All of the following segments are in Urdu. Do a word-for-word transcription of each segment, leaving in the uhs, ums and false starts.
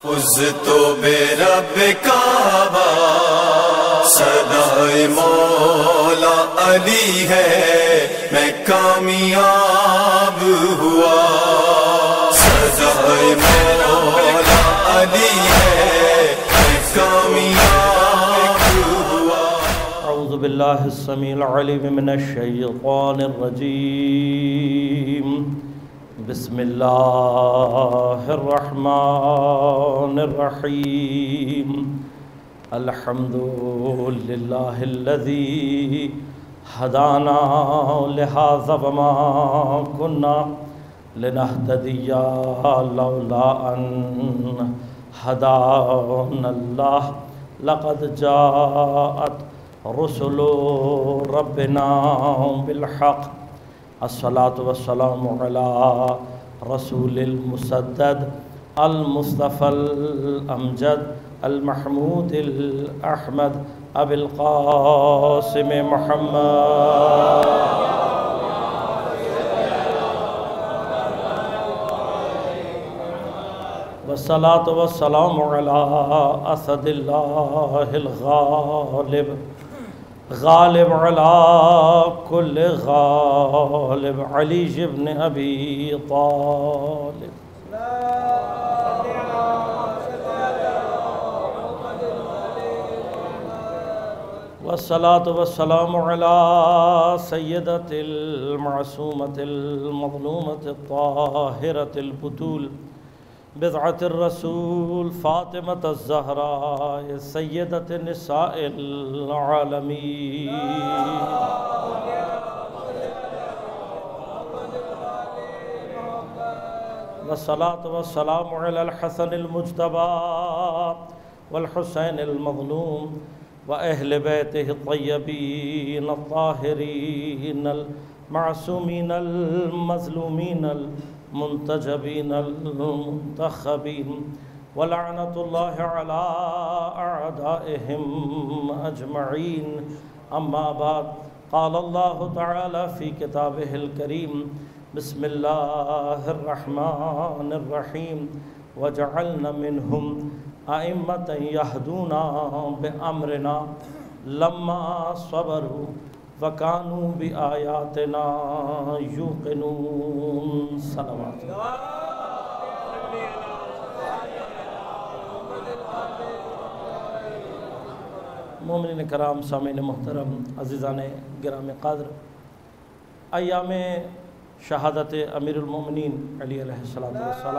فزت بے رب کعبہ صدائے مولا علی ہے، میں کامیاب ہوا۔ صدائے مولا علی ہے، میں کامیاب ہوا۔ اعوذ باللہ السمیع العلیم من الشیطان الرجیم، بسم اللہ الرحمن الرحیم۔ الحمد للہ الذی ہدانا لہذا وما کنا لنہتدی لولا ان ہدانا اللہ، لقد جاءت رسل ربنا بالحق۔ الصلاة والسلام على رسول المسدد المصطفى الأمجد المحمود الأحمد أبي القاسم محمد والصلاة والسلام على أسد الله الغالب غالب على كل غالب علي بن أبي طالب۔ والصلاة والسلام على سيدة المعصومة المظلومة الطاهرة البتول بضعة الرسول فاطمة الزهراء سيدة نساء العالمين۔ والصلاة والسلام على الحسن المجتبى والحسين المظلوم وأهل بيته الطيبين الطاهرين المعصومين المظلومين المنتجبين المنتخبين، ولعنة الله على أعدائهم أجمعين۔ أما بعد، قال الله تعالى في كتابه الكريم: بسم الله الرحمن الرحيم، وجعلنا منهم أئمة يهدون بأمرنا لما صبروا وَكَانُوا بِآيَاتِنَا يُوقِنُونَ۔ صلوات۔ مومنین کرام، سامعین محترم، عزیزان گرام قدر، ایام شہادت امیر المومنین علی علیہ السلام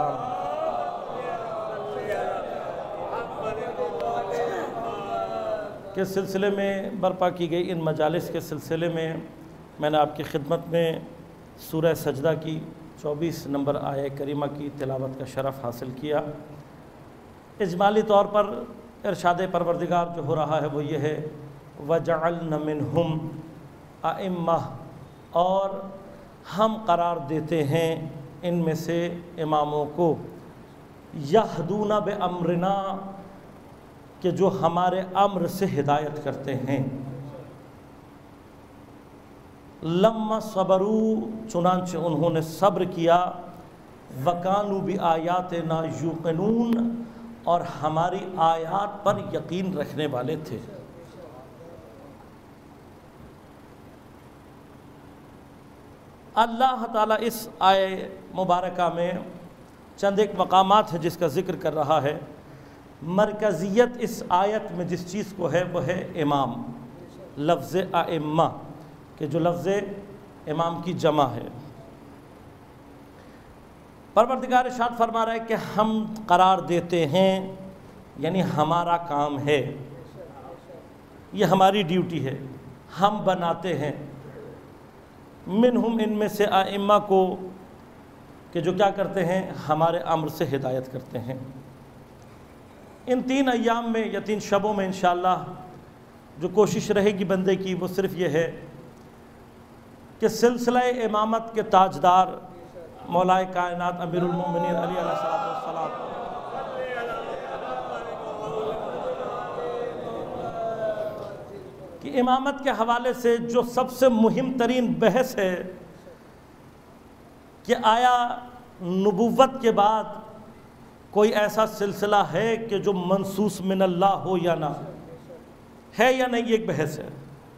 کے سلسلے میں برپا کی گئی ان مجالس کے سلسلے میں میں نے آپ کی خدمت میں سورہ سجدہ کی چوبیس نمبر آیہ کریمہ کی تلاوت کا شرف حاصل کیا۔ اجمالی طور پر ارشاد پروردگار جو ہو رہا ہے وہ یہ ہے: وَجَعَلْنَا مِنْهُمْ أَئِمَّةً، اور ہم قرار دیتے ہیں ان میں سے اماموں کو، یہدون بِأَمْرِنَا، کہ جو ہمارے امر سے ہدایت کرتے ہیں، لما صبروا، چنانچہ انہوں نے صبر کیا، وَكَانُوا بِآيَاتِنَا يُوقِنُونَ، اور ہماری آیات پر یقین رکھنے والے تھے۔ اللہ تعالیٰ اس آیہ مبارکہ میں چند ایک مقامات ہیں جس کا ذکر کر رہا ہے۔ مرکزیت اس آیت میں جس چیز کو ہے وہ ہے امام، لفظ ائمہ، کہ جو لفظ امام کی جمع ہے۔ پروردگار ارشاد فرما رہا ہے کہ ہم قرار دیتے ہیں، یعنی ہمارا کام ہے، یہ ہماری ڈیوٹی ہے، ہم بناتے ہیں منہم، ان میں سے ائمہ کو، کہ جو کیا کرتے ہیں، ہمارے امر سے ہدایت کرتے ہیں۔ ان تین ایام میں یا تین شبوں میں انشاءاللہ جو کوشش رہے گی بندے کی وہ صرف یہ ہے کہ سلسلہ امامت کے تاجدار مولائے کائنات امیر المومنین علی علیہ السلام کی امامت کے حوالے سے جو سب سے مہم ترین بحث ہے کہ آیا نبوت کے بعد کوئی ایسا سلسلہ ہے کہ جو منصوص من اللہ ہو یا نہ ہے یا نہیں، یہ ایک بحث ہے۔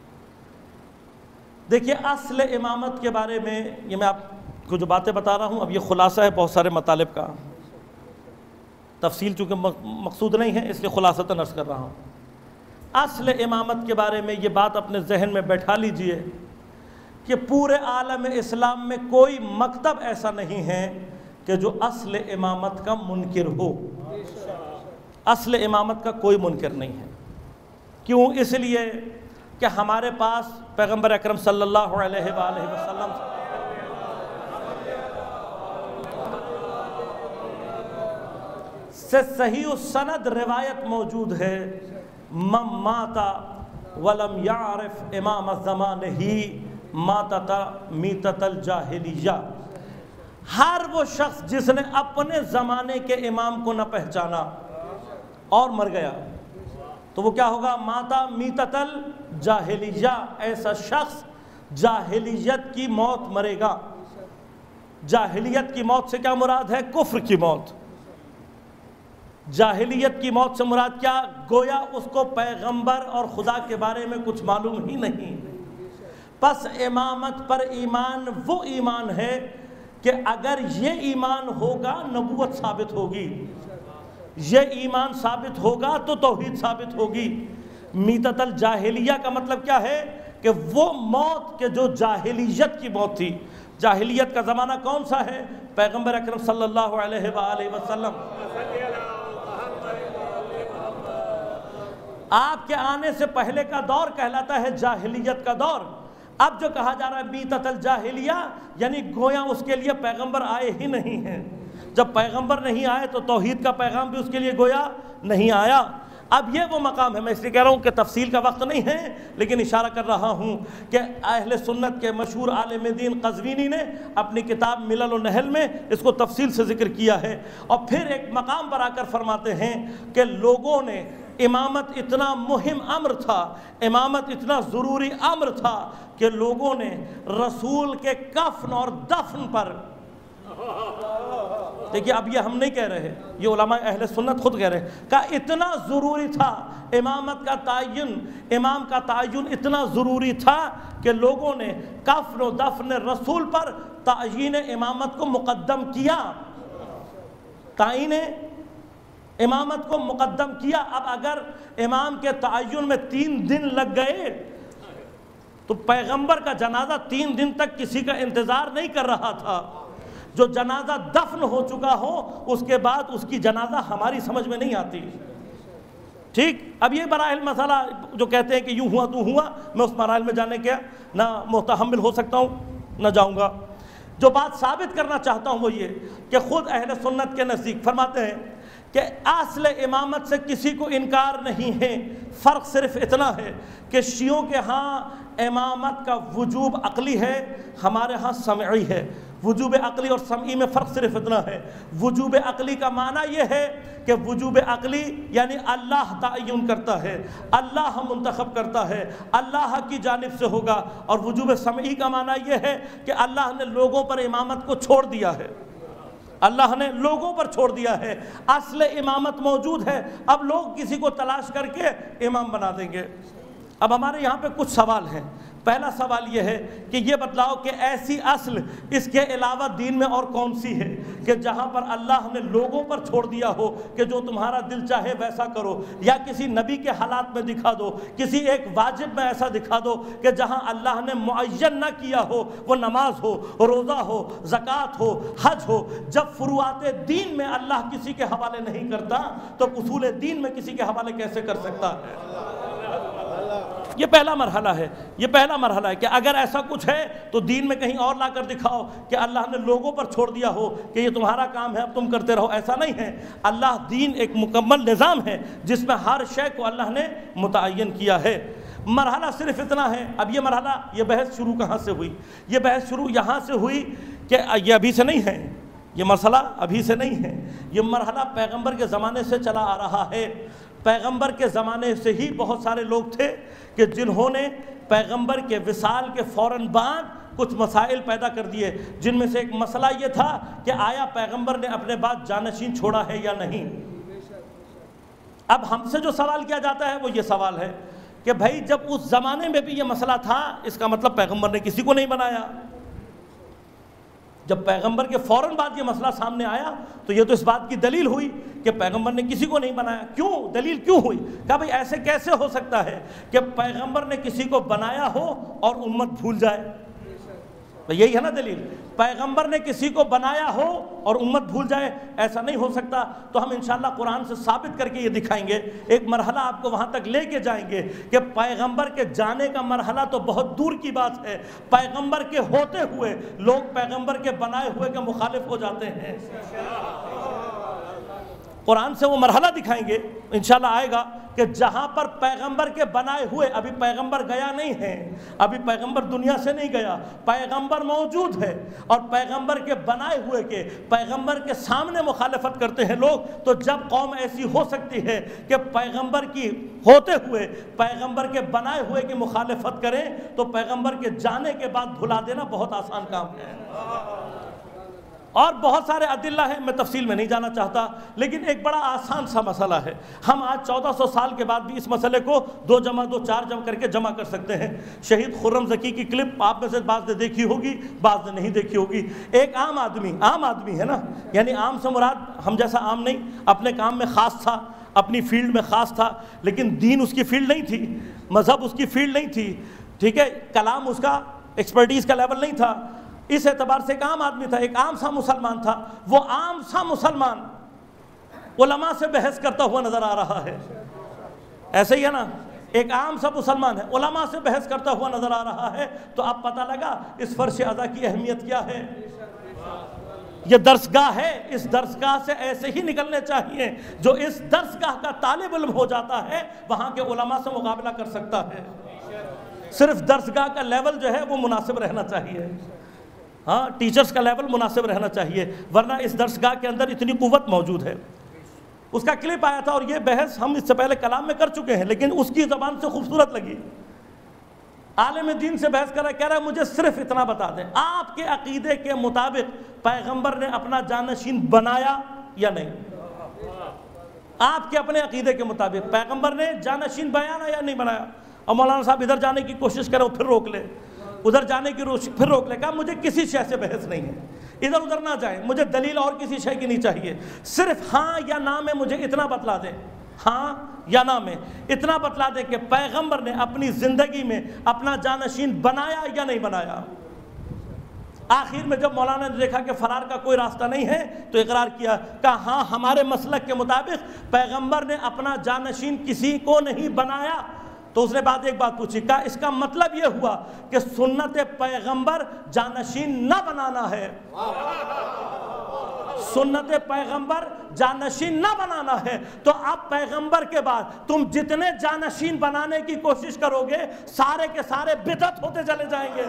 دیکھیے اصل امامت کے بارے میں یہ میں آپ کو جو باتیں بتا رہا ہوں، اب یہ خلاصہ ہے بہت سارے مطالب کا، تفصیل چونکہ مقصود نہیں ہے اس لیے خلاصتاً عرض کر رہا ہوں۔ اصل امامت کے بارے میں یہ بات اپنے ذہن میں بیٹھا لیجئے کہ پورے عالم اسلام میں کوئی مکتب ایسا نہیں ہے کہ جو اصل امامت کا منکر ہو۔ اصل امامت کا کوئی منکر نہیں ہے۔ کیوں؟ اس لیے کہ ہمارے پاس پیغمبر اکرم صلی اللہ علیہ وآلہ وسلم سے صحیح السند روایت موجود ہے، من مات ولم یعرف امام زمانہ ماتت میتت الجاہلیہ۔ ہر وہ شخص جس نے اپنے زمانے کے امام کو نہ پہچانا اور مر گیا تو وہ کیا ہوگا؟ ماتا میتت الجاہلیہ، ایسا شخص جاہلیت کی موت مرے گا۔ جاہلیت کی موت سے کیا مراد ہے؟ کفر کی موت۔ جاہلیت کی موت سے مراد کیا؟ گویا اس کو پیغمبر اور خدا کے بارے میں کچھ معلوم ہی نہیں۔ پس امامت پر ایمان وہ ایمان ہے کہ اگر یہ ایمان ہوگا نبوت ثابت ہوگی، یہ ایمان ثابت ہوگا تو توحید ثابت ہوگی۔ میتت الجاہلیہ کا مطلب کیا ہے؟ کہ وہ موت کہ جو جاہلیت کی موت تھی۔ جاہلیت کا زمانہ کون سا ہے؟ پیغمبر اکرم صلی اللہ علیہ وآلہ وسلم۔ آپ کے آنے سے پہلے کا دور کہلاتا ہے جاہلیت کا دور۔ اب جو کہا جا رہا ہے میتت الجاہلیہ یعنی گویا اس کے لیے پیغمبر آئے ہی نہیں ہیں۔ جب پیغمبر نہیں آئے تو توحید کا پیغام بھی اس کے لیے گویا نہیں آیا۔ اب یہ وہ مقام ہے، میں اس لیے کہہ رہا ہوں کہ تفصیل کا وقت نہیں ہے لیکن اشارہ کر رہا ہوں کہ اہل سنت کے مشہور عالم دین قزوینی نے اپنی کتاب ملل و نحل میں اس کو تفصیل سے ذکر کیا ہے، اور پھر ایک مقام پر آ کر فرماتے ہیں کہ لوگوں نے امامت اتنا مہم امر تھا، امامت اتنا ضروری امر تھا کہ لوگوں نے رسول کے کفن اور دفن پر، دیکھیے اب یہ ہم نہیں کہہ رہے، یہ علماء اہل سنت خود کہہ رہے کہ اتنا ضروری تھا امامت کا تعین، امام کا تعین اتنا ضروری تھا کہ لوگوں نے کفن و دفن رسول پر تعین امامت کو مقدم کیا، تعین امامت کو مقدم کیا۔ اب اگر امام کے تعین میں تین دن لگ گئے تو پیغمبر کا جنازہ تین دن تک کسی کا انتظار نہیں کر رہا تھا۔ جو جنازہ دفن ہو چکا ہو اس کے بعد اس کی جنازہ ہماری سمجھ میں نہیں آتی۔ ٹھیک، اب یہ براہل مسئلہ جو کہتے ہیں کہ یوں ہوا تو ہوا، میں اس مراحل میں جانے کے نہ متحمل ہو سکتا ہوں نہ جاؤں گا۔ جو بات ثابت کرنا چاہتا ہوں وہ یہ کہ خود اہل سنت کے نزدیک فرماتے ہیں کہ اصل امامت سے کسی کو انکار نہیں ہے، فرق صرف اتنا ہے کہ شیعوں کے ہاں امامت کا وجوب عقلی ہے، ہمارے ہاں سمعی ہے۔ وجوب عقلی اور سمعی میں فرق صرف اتنا ہے۔ وجوب عقلی کا معنی یہ ہے کہ وجوب عقلی یعنی اللہ تعین کرتا ہے، اللہ منتخب کرتا ہے، اللہ کی جانب سے ہوگا، اور وجوب سمعی کا معنی یہ ہے کہ اللہ نے لوگوں پر امامت کو چھوڑ دیا ہے، اللہ نے لوگوں پر چھوڑ دیا ہے۔ اصل امامت موجود ہے، اب لوگ کسی کو تلاش کر کے امام بنا دیں گے۔ اب ہمارے یہاں پہ کچھ سوال ہیں۔ پہلا سوال یہ ہے کہ یہ بتلاؤ کہ ایسی اصل اس کے علاوہ دین میں اور کون سی ہے کہ جہاں پر اللہ نے لوگوں پر چھوڑ دیا ہو کہ جو تمہارا دل چاہے ویسا کرو، یا کسی نبی کے حالات میں دکھا دو، کسی ایک واجب میں ایسا دکھا دو کہ جہاں اللہ نے معین نہ کیا ہو، وہ نماز ہو، روزہ ہو، زکوٰۃ ہو، حج ہو۔ جب فروعات دین میں اللہ کسی کے حوالے نہیں کرتا تو اصول دین میں کسی کے حوالے کیسے کر سکتا ہے؟ یہ پہلا مرحلہ ہے، یہ پہلا مرحلہ ہے کہ اگر ایسا کچھ ہے تو دین میں کہیں اور لا کر دکھاؤ کہ اللہ نے لوگوں پر چھوڑ دیا ہو کہ یہ تمہارا کام ہے اب تم کرتے رہو۔ ایسا نہیں ہے، اللہ دین ایک مکمل نظام ہے جس میں ہر شے کو اللہ نے متعین کیا ہے۔ مرحلہ صرف اتنا ہے۔ اب یہ مرحلہ، یہ بحث شروع کہاں سے ہوئی؟ یہ بحث شروع یہاں سے ہوئی کہ یہ ابھی سے نہیں ہے، یہ مسئلہ ابھی سے نہیں ہے، یہ مرحلہ پیغمبر کے زمانے سے چلا آ رہا ہے۔ پیغمبر کے زمانے سے ہی بہت سارے لوگ تھے کہ جنہوں نے پیغمبر کے وصال کے فوراً بعد کچھ مسائل پیدا کر دیے، جن میں سے ایک مسئلہ یہ تھا کہ آیا پیغمبر نے اپنے بعد جانشین چھوڑا ہے یا نہیں۔ اب ہم سے جو سوال کیا جاتا ہے وہ یہ سوال ہے کہ بھائی جب اس زمانے میں بھی یہ مسئلہ تھا، اس کا مطلب پیغمبر نے کسی کو نہیں بنایا۔ جب پیغمبر کے فوراً بعد یہ مسئلہ سامنے آیا تو یہ تو اس بات کی دلیل ہوئی کہ پیغمبر نے کسی کو نہیں بنایا۔ کیوں؟ دلیل کیوں ہوئی؟ کہا بھئی ایسے کیسے ہو سکتا ہے کہ پیغمبر نے کسی کو بنایا ہو اور امت بھول جائے؟ یہی ہے نا دلیل، پیغمبر نے کسی کو بنایا ہو اور امت بھول جائے، ایسا نہیں ہو سکتا۔ تو ہم انشاءاللہ قرآن سے ثابت کر کے یہ دکھائیں گے، ایک مرحلہ آپ کو وہاں تک لے کے جائیں گے کہ پیغمبر کے جانے کا مرحلہ تو بہت دور کی بات ہے، پیغمبر کے ہوتے ہوئے لوگ پیغمبر کے بنائے ہوئے کے مخالف ہو جاتے ہیں۔ قرآن سے وہ مرحلہ دکھائیں گے، انشاءاللہ آئے گا کہ جہاں پر پیغمبر کے بنائے ہوئے، ابھی پیغمبر گیا نہیں ہے، ابھی پیغمبر دنیا سے نہیں گیا، پیغمبر موجود ہے، اور پیغمبر کے بنائے ہوئے کے پیغمبر کے سامنے مخالفت کرتے ہیں لوگ، تو جب قوم ایسی ہو سکتی ہے کہ پیغمبر کی ہوتے ہوئے پیغمبر کے بنائے ہوئے کی مخالفت کریں، تو پیغمبر کے جانے کے بعد بھلا دینا بہت آسان کام ہے۔ اور بہت سارے ادلہ ہیں، میں تفصیل میں نہیں جانا چاہتا، لیکن ایک بڑا آسان سا مسئلہ ہے۔ ہم آج چودہ سو سال کے بعد بھی اس مسئلے کو دو جمع دو چار جمع کر کے جمع کر سکتے ہیں۔ شہید خرم زکی کی کلپ آپ میں سے بعض نے دیکھی ہوگی، بعض نے نہیں دیکھی ہوگی۔ ایک عام آدمی عام آدمی ہے نا، یعنی عام سے مراد ہم جیسا عام نہیں، اپنے کام میں خاص تھا، اپنی فیلڈ میں خاص تھا، لیکن دین اس کی فیلڈ نہیں تھی، مذہب اس کی فیلڈ نہیں تھی، ٹھیک ہے، کلام اس کا ایکسپرٹیز کا لیول نہیں تھا، اس اعتبار سے ایک عام آدمی تھا، ایک عام سا مسلمان تھا۔ وہ عام سا مسلمان علماء سے بحث کرتا ہوا نظر آ رہا ہے، ایسے ہی ہے نا، ایک عام سا مسلمان ہے، علماء سے بحث کرتا ہوا نظر آ رہا ہے، تو اب پتہ لگا اس فرش ادا کی اہمیت کیا ہے۔ یہ درسگاہ ہے، اس درسگاہ سے ایسے ہی نکلنے چاہیے، جو اس درسگاہ کا طالب علم ہو جاتا ہے وہاں کے علماء سے مقابلہ کر سکتا ہے۔ صرف درسگاہ کا لیول جو ہے وہ مناسب رہنا چاہیے، ہاں ٹیچرز کا لیول مناسب رہنا چاہیے، ورنہ اس درسگاہ کے اندر اتنی قوت موجود ہے۔ اس کا کلپ آیا تھا، اور یہ بحث ہم اس سے پہلے کلام میں کر چکے ہیں، لیکن اس کی زبان سے خوبصورت لگی۔ عالم دین سے بحث کر رہا ہے، کہہ رہا ہے مجھے صرف اتنا بتا دیں، آپ کے عقیدے کے مطابق پیغمبر نے اپنا جانشین بنایا یا نہیں؟ آپ کے اپنے عقیدے کے مطابق پیغمبر نے جانشین بنایا یا نہیں بنایا؟ اور مولانا صاحب ادھر جانے کی کوشش کرو پھر روک لے، ادھر جانے کی روش پھر روک لے، کہا مجھے کسی شے سے بحث نہیں ہے، ادھر ادھر نہ جائیں، مجھے دلیل اور کسی شے کی نہیں چاہیے، صرف ہاں یا نہ میں مجھے اتنا بتلا دیں، ہاں یا نہ میں اتنا بتلا دیں کہ پیغمبر نے اپنی زندگی میں اپنا جانشین بنایا یا نہیں بنایا۔ آخر میں جب مولانا نے دیکھا کہ فرار کا کوئی راستہ نہیں ہے تو اقرار کیا، کہا ہاں ہمارے مسلک کے مطابق پیغمبر نے اپنا جانشین کسی کو نہیں بنایا۔ تو اس نے بعد ایک بات پوچھی، کہا اس کا مطلب یہ ہوا کہ سنت پیغمبر جانشین نہ بنانا ہے، سنت پیغمبر جانشین نہ بنانا ہے، تو اب پیغمبر کے بعد تم جتنے جانشین بنانے کی کوشش کرو گے سارے کے سارے بدعت ہوتے چلے جائیں گے،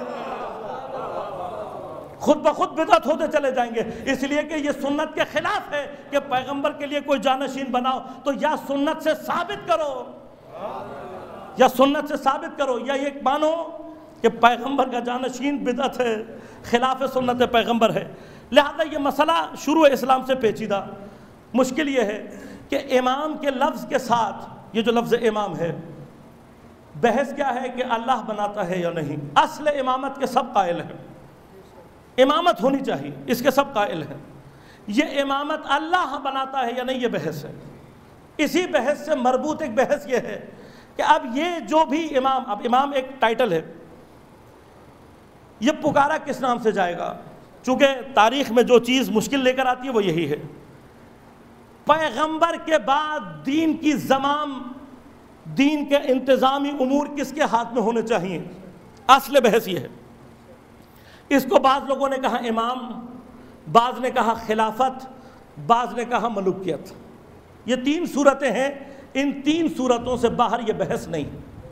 خود بخود بدعت ہوتے چلے جائیں گے، اس لیے کہ یہ سنت کے خلاف ہے کہ پیغمبر کے لیے کوئی جانشین بناؤ۔ تو یا سنت سے ثابت کرو، یا سنت سے ثابت کرو، یا یہ مانو کہ پیغمبر کا جانشین بدعت ہے، خلاف سنت پیغمبر ہے۔ لہذا یہ مسئلہ شروع اسلام سے پیچیدہ، مشکل یہ ہے کہ امام کے لفظ کے ساتھ، یہ جو لفظ امام ہے، بحث کیا ہے کہ اللہ بناتا ہے یا نہیں۔ اصل امامت کے سب قائل ہیں، امامت ہونی چاہیے، اس کے سب قائل ہیں۔ یہ امامت اللہ بناتا ہے یا نہیں، یہ بحث ہے۔ اسی بحث سے مربوط ایک بحث یہ ہے کہ اب یہ جو بھی امام، اب امام ایک ٹائٹل ہے، یہ پکارا کس نام سے جائے گا؟ چونکہ تاریخ میں جو چیز مشکل لے کر آتی ہے وہ یہی ہے، پیغمبر کے بعد دین کی زمام، دین کے انتظامی امور کس کے ہاتھ میں ہونے چاہیے؟ اصل بحث یہ ہے۔ اس کو بعض لوگوں نے کہا امام، بعض نے کہا خلافت، بعض نے کہا ملوکیت۔ یہ تین صورتیں ہیں، ان تین صورتوں سے باہر یہ بحث نہیں۔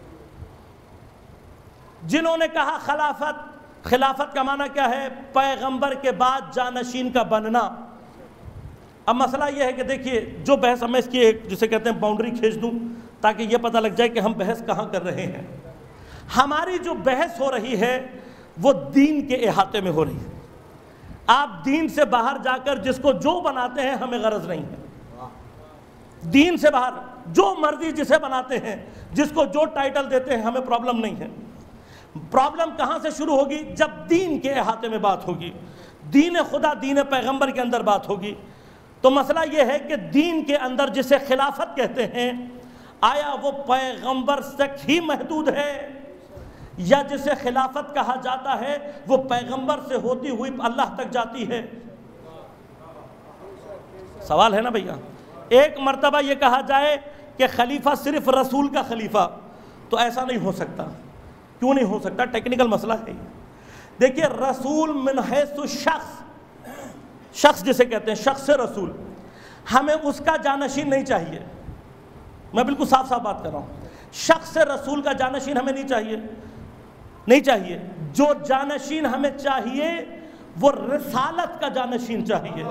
جنہوں نے کہا خلافت، خلافت کا معنی کیا ہے؟ پیغمبر کے بعد جانشین کا بننا۔ اب مسئلہ یہ ہے کہ دیکھیے، جو بحث میں اس کی ایک جسے کہتے ہیں باؤنڈری کھینچ دوں تاکہ یہ پتہ لگ جائے کہ ہم بحث کہاں کر رہے ہیں۔ ہماری جو بحث ہو رہی ہے وہ دین کے احاطے میں ہو رہی ہے۔ آپ دین سے باہر جا کر جس کو جو بناتے ہیں ہمیں غرض نہیں ہے۔ دین سے باہر جو مرضی جسے بناتے ہیں، جس کو جو ٹائٹل دیتے ہیں، ہمیں پرابلم نہیں ہے۔ پرابلم کہاں سے شروع ہوگی؟ جب دین کے احاطے میں بات ہوگی، دین خدا، دین پیغمبر کے اندر بات ہوگی۔ تو مسئلہ یہ ہے کہ دین کے اندر جسے خلافت کہتے ہیں، آیا وہ پیغمبر تک ہی محدود ہے، یا جسے خلافت کہا جاتا ہے وہ پیغمبر سے ہوتی ہوئی اللہ تک جاتی ہے؟ سوال ہے نا بھیا۔ ایک مرتبہ یہ کہا جائے کہ خلیفہ صرف رسول کا خلیفہ، تو ایسا نہیں ہو سکتا۔ کیوں نہیں ہو سکتا؟ ٹیکنیکل مسئلہ ہے۔ دیکھیے، رسول من حیث شخص، شخص جسے کہتے ہیں، شخص رسول، ہمیں اس کا جانشین نہیں چاہیے۔ میں بالکل صاف صاف بات کر رہا ہوں، شخص رسول کا جانشین ہمیں نہیں چاہیے، نہیں چاہیے۔ جو جانشین ہمیں چاہیے وہ رسالت کا جانشین چاہیے۔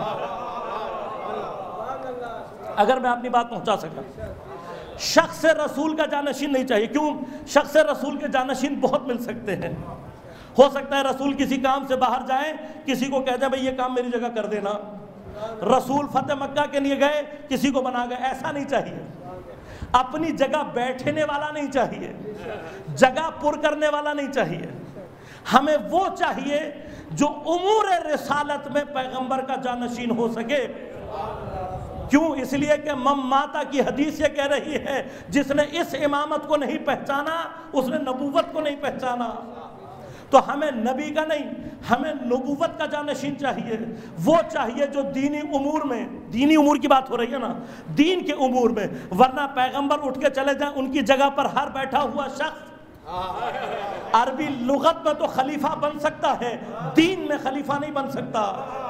اگر میں اپنی بات پہنچا سکا، شخص رسول کا جانشین نہیں چاہیے۔ کیوں؟ شخص رسول کے جانشین بہت مل سکتے ہیں۔ ہو سکتا ہے رسول کسی کام سے باہر جائیں، کسی کو کہہ دیں بھئی یہ کام میری جگہ کر دینا۔ رسول فتح مکہ کے لیے گئے، کسی کو بنا گئے۔ ایسا نہیں چاہیے۔ اپنی جگہ بیٹھنے والا نہیں چاہیے، جگہ پر کرنے والا نہیں چاہیے۔ ہمیں وہ چاہیے جو امور رسالت میں پیغمبر کا جانشین ہو سکے۔ کیوں؟ اس لیے کہ مم ماتا کی حدیث یہ کہہ رہی ہے، جس نے اس امامت کو نہیں پہچانا اس نے نبوت کو نہیں پہچانا۔ تو ہمیں نبی کا نہیں، ہمیں نبوت کا جانشین چاہیے۔ وہ چاہیے جو دینی امور میں، دینی امور کی بات ہو رہی ہے نا، دین کے امور میں، ورنہ پیغمبر اٹھ کے چلے جائیں، ان کی جگہ پر ہر بیٹھا ہوا شخص عربی لغت میں تو خلیفہ بن سکتا ہے، دین میں خلیفہ نہیں بن سکتا۔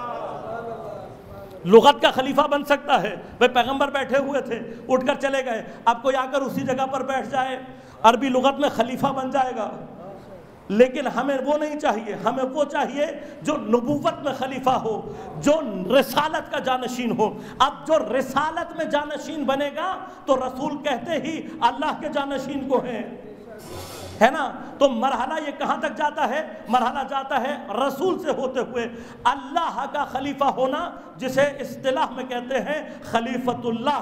لغت کا خلیفہ بن سکتا ہے، وہ پیغمبر بیٹھے ہوئے تھے، اٹھ کر چلے گئے، اب کوئی آ کر اسی جگہ پر بیٹھ جائے، عربی لغت میں خلیفہ بن جائے گا۔ لیکن ہمیں وہ نہیں چاہیے، ہمیں وہ چاہیے جو نبوت میں خلیفہ ہو، جو رسالت کا جانشین ہو۔ اب جو رسالت میں جانشین بنے گا تو رسول کہتے ہی اللہ کے جانشین کو ہیں، ہے نا؟ تو مرحلہ یہ کہاں تک جاتا ہے؟ مرحلہ جاتا ہے رسول سے ہوتے ہوئے اللہ کا خلیفہ ہونا، جسے اصطلاح میں کہتے ہیں خلیفۃ اللہ۔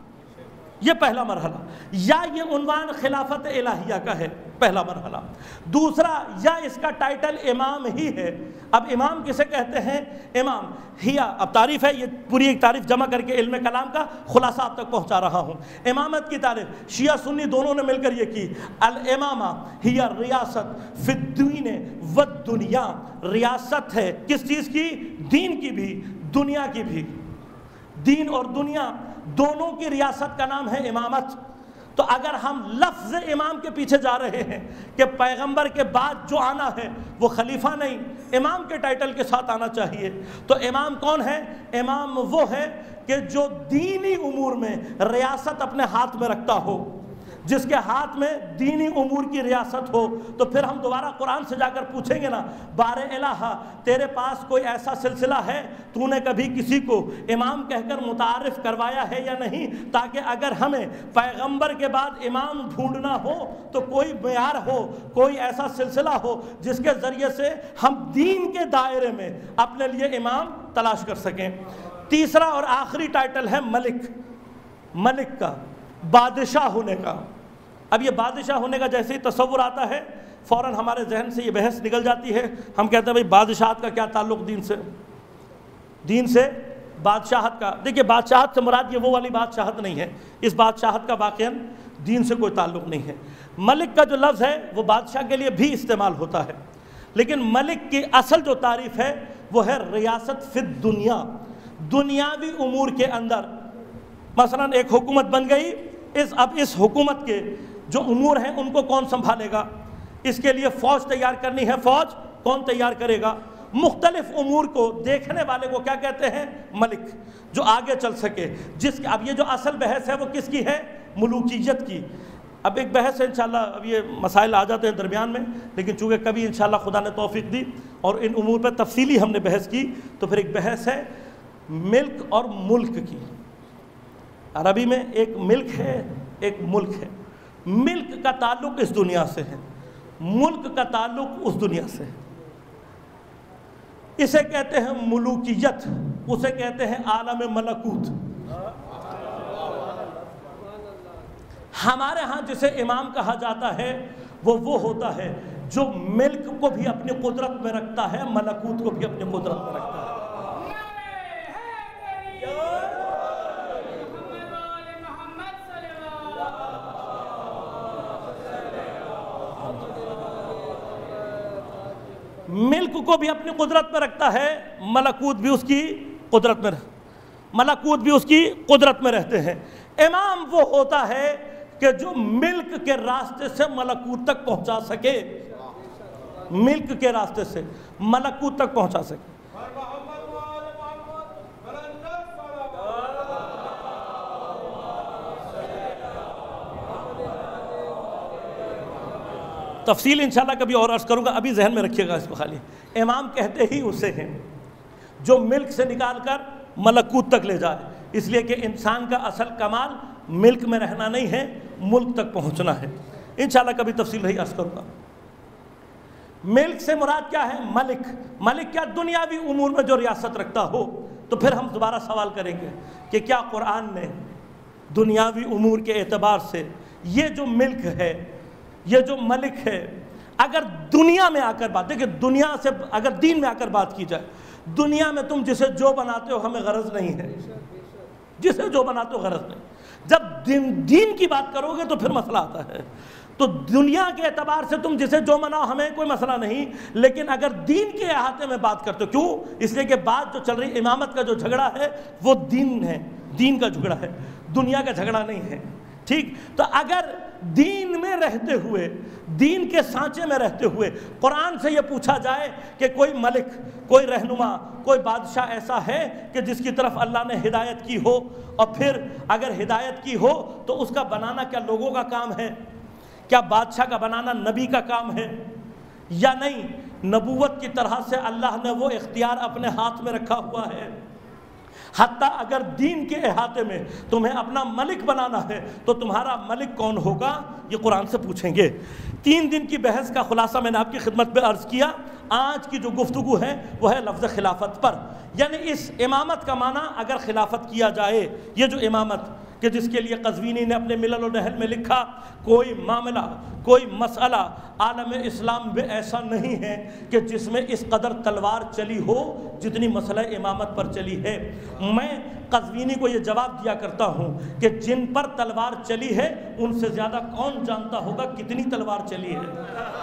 یہ پہلا مرحلہ، یا یہ عنوان خلافت الہیہ کا ہے، پہلا مرحلہ۔ دوسرا، یا اس کا ٹائٹل امام ہی ہے۔ اب امام کسے کہتے ہیں؟ امام ہیا، اب تعریف ہے، یہ پوری ایک تعریف جمع کر کے علم کلام کا خلاصہ آپ تک پہنچا رہا ہوں۔ امامت کی تعریف شیعہ سنی دونوں نے مل کر یہ کی، الامامہ ہی ریاست فی الدین والدنیا، ریاست ہے کس چیز کی؟ دین کی بھی، دنیا کی بھی۔ دین اور دنیا دونوں کی ریاست کا نام ہے امامت۔ تو اگر ہم لفظ امام کے پیچھے جا رہے ہیں کہ پیغمبر کے بعد جو آنا ہے وہ خلیفہ نہیں، امام کے ٹائٹل کے ساتھ آنا چاہیے، تو امام کون ہے؟ امام وہ ہے کہ جو دینی امور میں ریاست اپنے ہاتھ میں رکھتا ہو، جس کے ہاتھ میں دینی امور کی ریاست ہو۔ تو پھر ہم دوبارہ قرآن سے جا کر پوچھیں گے نا، بار الہ تیرے پاس کوئی ایسا سلسلہ ہے، تو نے کبھی کسی کو امام کہہ کر متعارف کروایا ہے یا نہیں، تاکہ اگر ہمیں پیغمبر کے بعد امام ڈھونڈنا ہو تو کوئی معیار ہو، کوئی ایسا سلسلہ ہو جس کے ذریعے سے ہم دین کے دائرے میں اپنے لیے امام تلاش کر سکیں۔ تیسرا اور آخری ٹائٹل ہے ملک، ملک کا، بادشاہ ہونے کا۔ اب یہ بادشاہ ہونے کا جیسے ہی تصور آتا ہے فوراً ہمارے ذہن سے یہ بحث نکل جاتی ہے، ہم کہتے ہیں بھائی بادشاہت کا کیا تعلق دین سے؟ دین سے بادشاہت کا، دیکھیے بادشاہت سے مراد یہ وہ والی بادشاہت نہیں ہے، اس بادشاہت کا واقعاً دین سے کوئی تعلق نہیں ہے۔ ملک کا جو لفظ ہے وہ بادشاہ کے لیے بھی استعمال ہوتا ہے، لیکن ملک کی اصل جو تعریف ہے وہ ہے ریاست فی الدنیا، دنیاوی امور کے اندر۔ مثلاً ایک حکومت بن گئی، اس اب اس حکومت کے جو امور ہیں ان کو کون سنبھالے گا؟ اس کے لیے فوج تیار کرنی ہے، فوج کون تیار کرے گا؟ مختلف امور کو دیکھنے والے کو کیا کہتے ہیں؟ ملک، جو آگے چل سکے، جس اب یہ جو اصل بحث ہے وہ کس کی ہے؟ ملوکیت کی۔ اب ایک بحث ہے انشاءاللہ، اب یہ مسائل آ جاتے ہیں درمیان میں، لیکن چونکہ کبھی انشاءاللہ خدا نے توفیق دی اور ان امور پہ تفصیلی ہم نے بحث کی، تو پھر ایک بحث ہے ملک اور ملک کی۔ عربی میں ایک ملک ہے، ایک ملک ہے۔ ملک کا تعلق اس دنیا سے ہے، ملک کا تعلق اس دنیا سے ہے۔ اسے کہتے ہیں ملوکیت، اسے کہتے ہیں عالم ملکوت۔ ہمارے ہاں جسے امام کہا جاتا ہے وہ وہ ہوتا ہے جو ملک کو بھی اپنی قدرت میں رکھتا ہے، ملکوت کو بھی اپنی قدرت میں رکھتا ہے۔ ملک کو بھی اپنی قدرت میں رکھتا ہے، ملکوت بھی اس کی قدرت میں ملکوت بھی اس کی قدرت میں رہتے ہیں۔ امام وہ ہوتا ہے کہ جو ملک کے راستے سے ملکوت تک پہنچا سکے، ملک کے راستے سے ملکوت تک پہنچا سکے۔ تفصیل انشاءاللہ کبھی اور عرض کروں گا، ابھی ذہن میں رکھیے گا اس کو خالی۔ امام کہتے ہی اسے ہیں جو ملک سے نکال کر ملکوت تک لے جائے، اس لیے کہ انسان کا اصل کمال ملک میں رہنا نہیں ہے، ملک تک پہنچنا ہے۔ انشاءاللہ کبھی تفصیل رہی عرض کروں گا۔ ملک سے مراد کیا ہے؟ ملک ملک کیا؟ دنیاوی امور میں جو ریاست رکھتا ہو۔ تو پھر ہم دوبارہ سوال کریں گے کہ کیا قرآن نے دنیاوی امور کے اعتبار سے یہ جو ملک ہے، یہ جو ملک ہے، اگر دنیا میں آ کر بات، دیکھیں دنیا سے اگر دین میں آ کر بات کی جائے، دنیا میں تم جسے جو بناتے ہو ہمیں غرض نہیں ہے، جسے جو بناتے ہو غرض نہیں۔ جب دین دین کی بات کرو گے تو پھر مسئلہ آتا ہے۔ تو دنیا کے اعتبار سے تم جسے جو بناؤ ہمیں کوئی مسئلہ نہیں، لیکن اگر دین کے احاطے میں بات کرتے ہو، کیوں؟ اس لیے کہ بات جو چل رہی امامت کا جو جھگڑا ہے وہ دین ہے، دین کا جھگڑا ہے، دنیا کا جھگڑا نہیں ہے، ٹھیک؟ تو اگر دین میں رہتے ہوئے، دین کے سانچے میں رہتے ہوئے قرآن سے یہ پوچھا جائے کہ کوئی ملک، کوئی رہنما، کوئی بادشاہ ایسا ہے کہ جس کی طرف اللہ نے ہدایت کی ہو، اور پھر اگر ہدایت کی ہو تو اس کا بنانا کیا لوگوں کا کام ہے؟ کیا بادشاہ کا بنانا نبی کا کام ہے یا نہیں؟ نبوت کی طرح سے اللہ نے وہ اختیار اپنے ہاتھ میں رکھا ہوا ہے۔ حتیٰ اگر دین کے احاطے میں تمہیں اپنا ملک بنانا ہے تو تمہارا ملک کون ہوگا؟ یہ قرآن سے پوچھیں گے۔ تین دن کی بحث کا خلاصہ میں نے آپ کی خدمت میں عرض کیا۔ آج کی جو گفتگو ہے وہ ہے لفظ خلافت پر، یعنی اس امامت کا معنی اگر خلافت کیا جائے، یہ جو امامت کہ جس کے لیے قزوینی نے اپنے ملل و نحل میں لکھا، کوئی معاملہ، کوئی مسئلہ عالم اسلام میں ایسا نہیں ہے کہ جس میں اس قدر تلوار چلی ہو جتنی مسئلہ امامت پر چلی ہے۔ میں قزوینی کو یہ جواب دیا کرتا ہوں کہ جن پر تلوار چلی ہے ان سے زیادہ کون جانتا ہوگا کتنی تلوار چلی ہے؟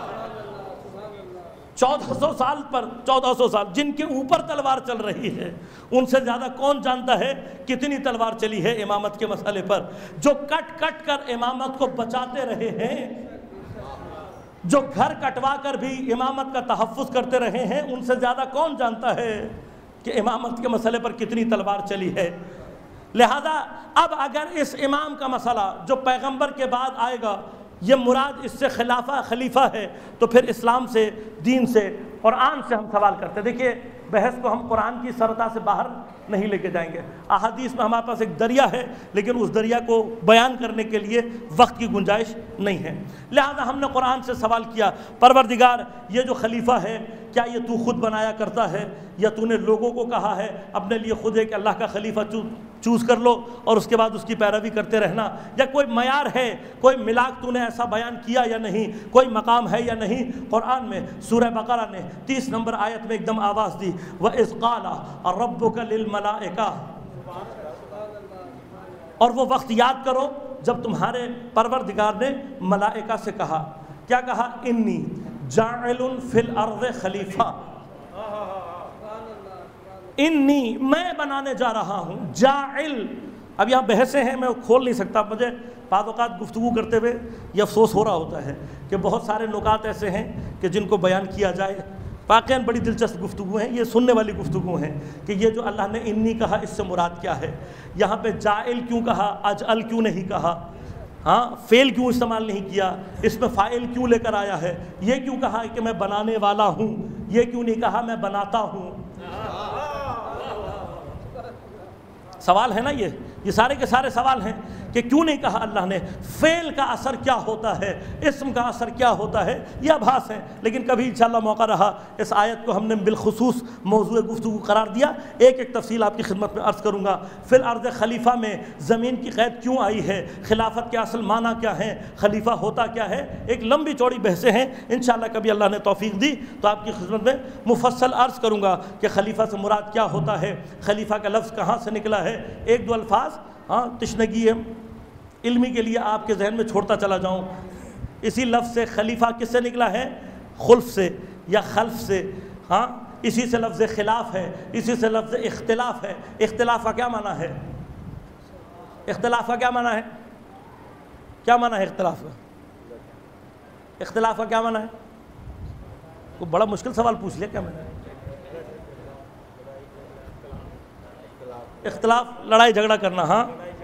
چودہ سو سال پر، چودہ سو سال جن کے اوپر تلوار چل رہی ہے ان سے زیادہ کون جانتا ہے کتنی تلوار چلی ہے امامت کے مسئلے پر؟ جو کٹ کٹ کر امامت کو بچاتے رہے ہیں، جو گھر کٹوا کر بھی امامت کا تحفظ کرتے رہے ہیں، ان سے زیادہ کون جانتا ہے کہ امامت کے مسئلے پر کتنی تلوار چلی ہے؟ لہذا اب اگر اس امام کا مسئلہ جو پیغمبر کے بعد آئے گا یہ مراد اس سے خلافہ خلیفہ ہے، تو پھر اسلام سے، دین سے، قرآن سے ہم سوال کرتے ہیں۔ دیکھیے بحث کو ہم قرآن کی سرتا سے باہر نہیں لے کے جائیں گے، احادیث میں ہمارے پاس ایک دریا ہے لیکن اس دریا کو بیان کرنے کے لیے وقت کی گنجائش نہیں ہے، لہذا ہم نے قرآن سے سوال کیا، پروردگار یہ جو خلیفہ ہے کیا یہ تو خود بنایا کرتا ہے یا تو نے لوگوں کو کہا ہے اپنے لیے خود ایک اللہ کا خلیفہ چوز کر لو اور اس کے بعد اس کی پیروی کرتے رہنا، یا کوئی معیار ہے، کوئی ملاک تو نے ایسا بیان کیا یا نہیں، کوئی مقام ہے یا نہیں؟ قرآن میں سورہ بقرہ نے تیس نمبر آیت میں ایک دم آواز دی، وَإِذْ قَالَ رَبُّكَ لِلْمَلَائِكَةِ، اور وہ وقت یاد کرو جب تمہارے پروردگار نے ملائکہ سے کہا، کیا کہا؟ انی جاعل فی الارض خلیفہ، انی میں بنانے جا رہا ہوں، جاعل۔ اب یہاں بحثیں ہیں، میں کھول نہیں سکتا، مجھے بعض اوقات گفتگو کرتے ہوئے یہ افسوس ہو رہا ہوتا ہے کہ بہت سارے نکات ایسے ہیں کہ جن کو بیان کیا جائے، واقعاً بڑی دلچسپ گفتگو ہیں، یہ سننے والی گفتگو ہیں کہ یہ جو اللہ نے انی کہا اس سے مراد کیا ہے، یہاں پہ جاعل کیوں کہا، اجعل کیوں نہیں کہا، ہاں فعل کیوں استعمال نہیں کیا، اس میں فاعل کیوں لے کر آیا ہے، یہ کیوں کہا کہ میں بنانے والا ہوں، یہ کیوں نہیں کہا میں بناتا ہوں؟ سوال ہے نا، یہ یہ سارے کے سارے سوال ہیں کہ کہ کیوں نہیں کہا اللہ نے فعل کا اثر کیا ہوتا ہے، اسم کا اثر کیا ہوتا ہے، یہ آبھاس ہیں. لیکن کبھی انشاءاللہ موقع رہا اس آیت کو ہم نے بالخصوص موضوع گفتگو قرار دیا. ایک ایک تفصیل آپ کی خدمت میں عرض کروں گا. فی الارض خلیفہ میں زمین کی قید کیوں آئی ہے، خلافت کے اصل معنی کیا ہے، خلیفہ ہوتا کیا ہے، ایک لمبی چوڑی بحثیں ہیں. انشاءاللہ کبھی اللہ نے توفیق دی تو آپ کی خدمت میں مفصل عرض کروں گا کہ خلیفہ سے مراد کیا ہوتا ہے، خلیفہ کا لفظ کہاں سے نکلا ہے. ایک دو الفاظ ہاں تشنگی ہے علمی کے لیے آپ کے ذہن میں چھوڑتا چلا جاؤں. اسی لفظ سے خلیفہ کس سے نکلا ہے، خلف سے یا خلف سے. ہاں اسی سے لفظ خلاف ہے، اسی سے لفظ اختلاف ہے. اختلاف کا کیا معنی ہے، اختلاف کا کیا معنی ہے، کیا معنی ہے اختلاف کا، اختلاف کا کیا معنی ہے. کوئی بڑا مشکل سوال پوچھ لیا کیا میں نے. اختلاف لڑائی جھگڑا کرنا. ہاں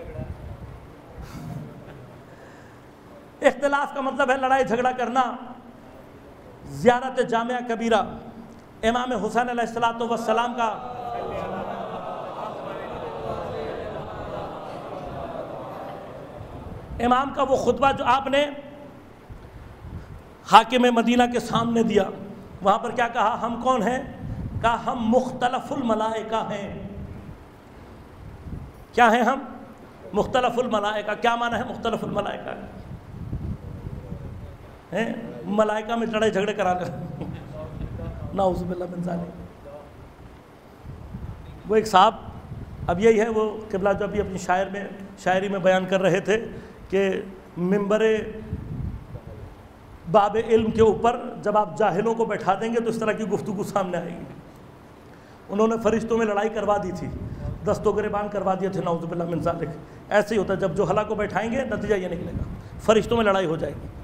اختلاف کا مطلب ہے لڑائی جھگڑا کرنا. زیارت جامعہ کبیرہ امام حسین علیہ الصلوۃ والسلام کا امام کا وہ خطبہ جو آپ نے حاکم مدینہ کے سامنے دیا، وہاں پر کیا کہا، ہم کون ہیں، کہا ہم مختلف الملائکہ ہیں. کیا ہیں ہم، مختلف الملائکہ. کیا معنی ہے مختلف الملائکہ، ہیں ملائکہ میں لڑائی جھگڑے کرانا. نعوذ باللہ من ذالک. وہ ایک صاحب اب یہی ہے وہ قبلہ جو ابھی اپنی شاعر میں شاعری میں بیان کر رہے تھے کہ ممبر باب علم کے اوپر جب آپ جاہلوں کو بیٹھا دیں گے تو اس طرح کی گفتگو سامنے آئے گی. انہوں نے فرشتوں میں لڑائی کروا دی تھی، دست و گریبان کروا دیے تھے. نعوذ باللہ من ذالک. ایسے ہی ہوتا ہے جب جو ہلا کو بیٹھائیں گے نتیجہ یہ نکلے گا، فرشتوں میں لڑائی ہو جائے گی.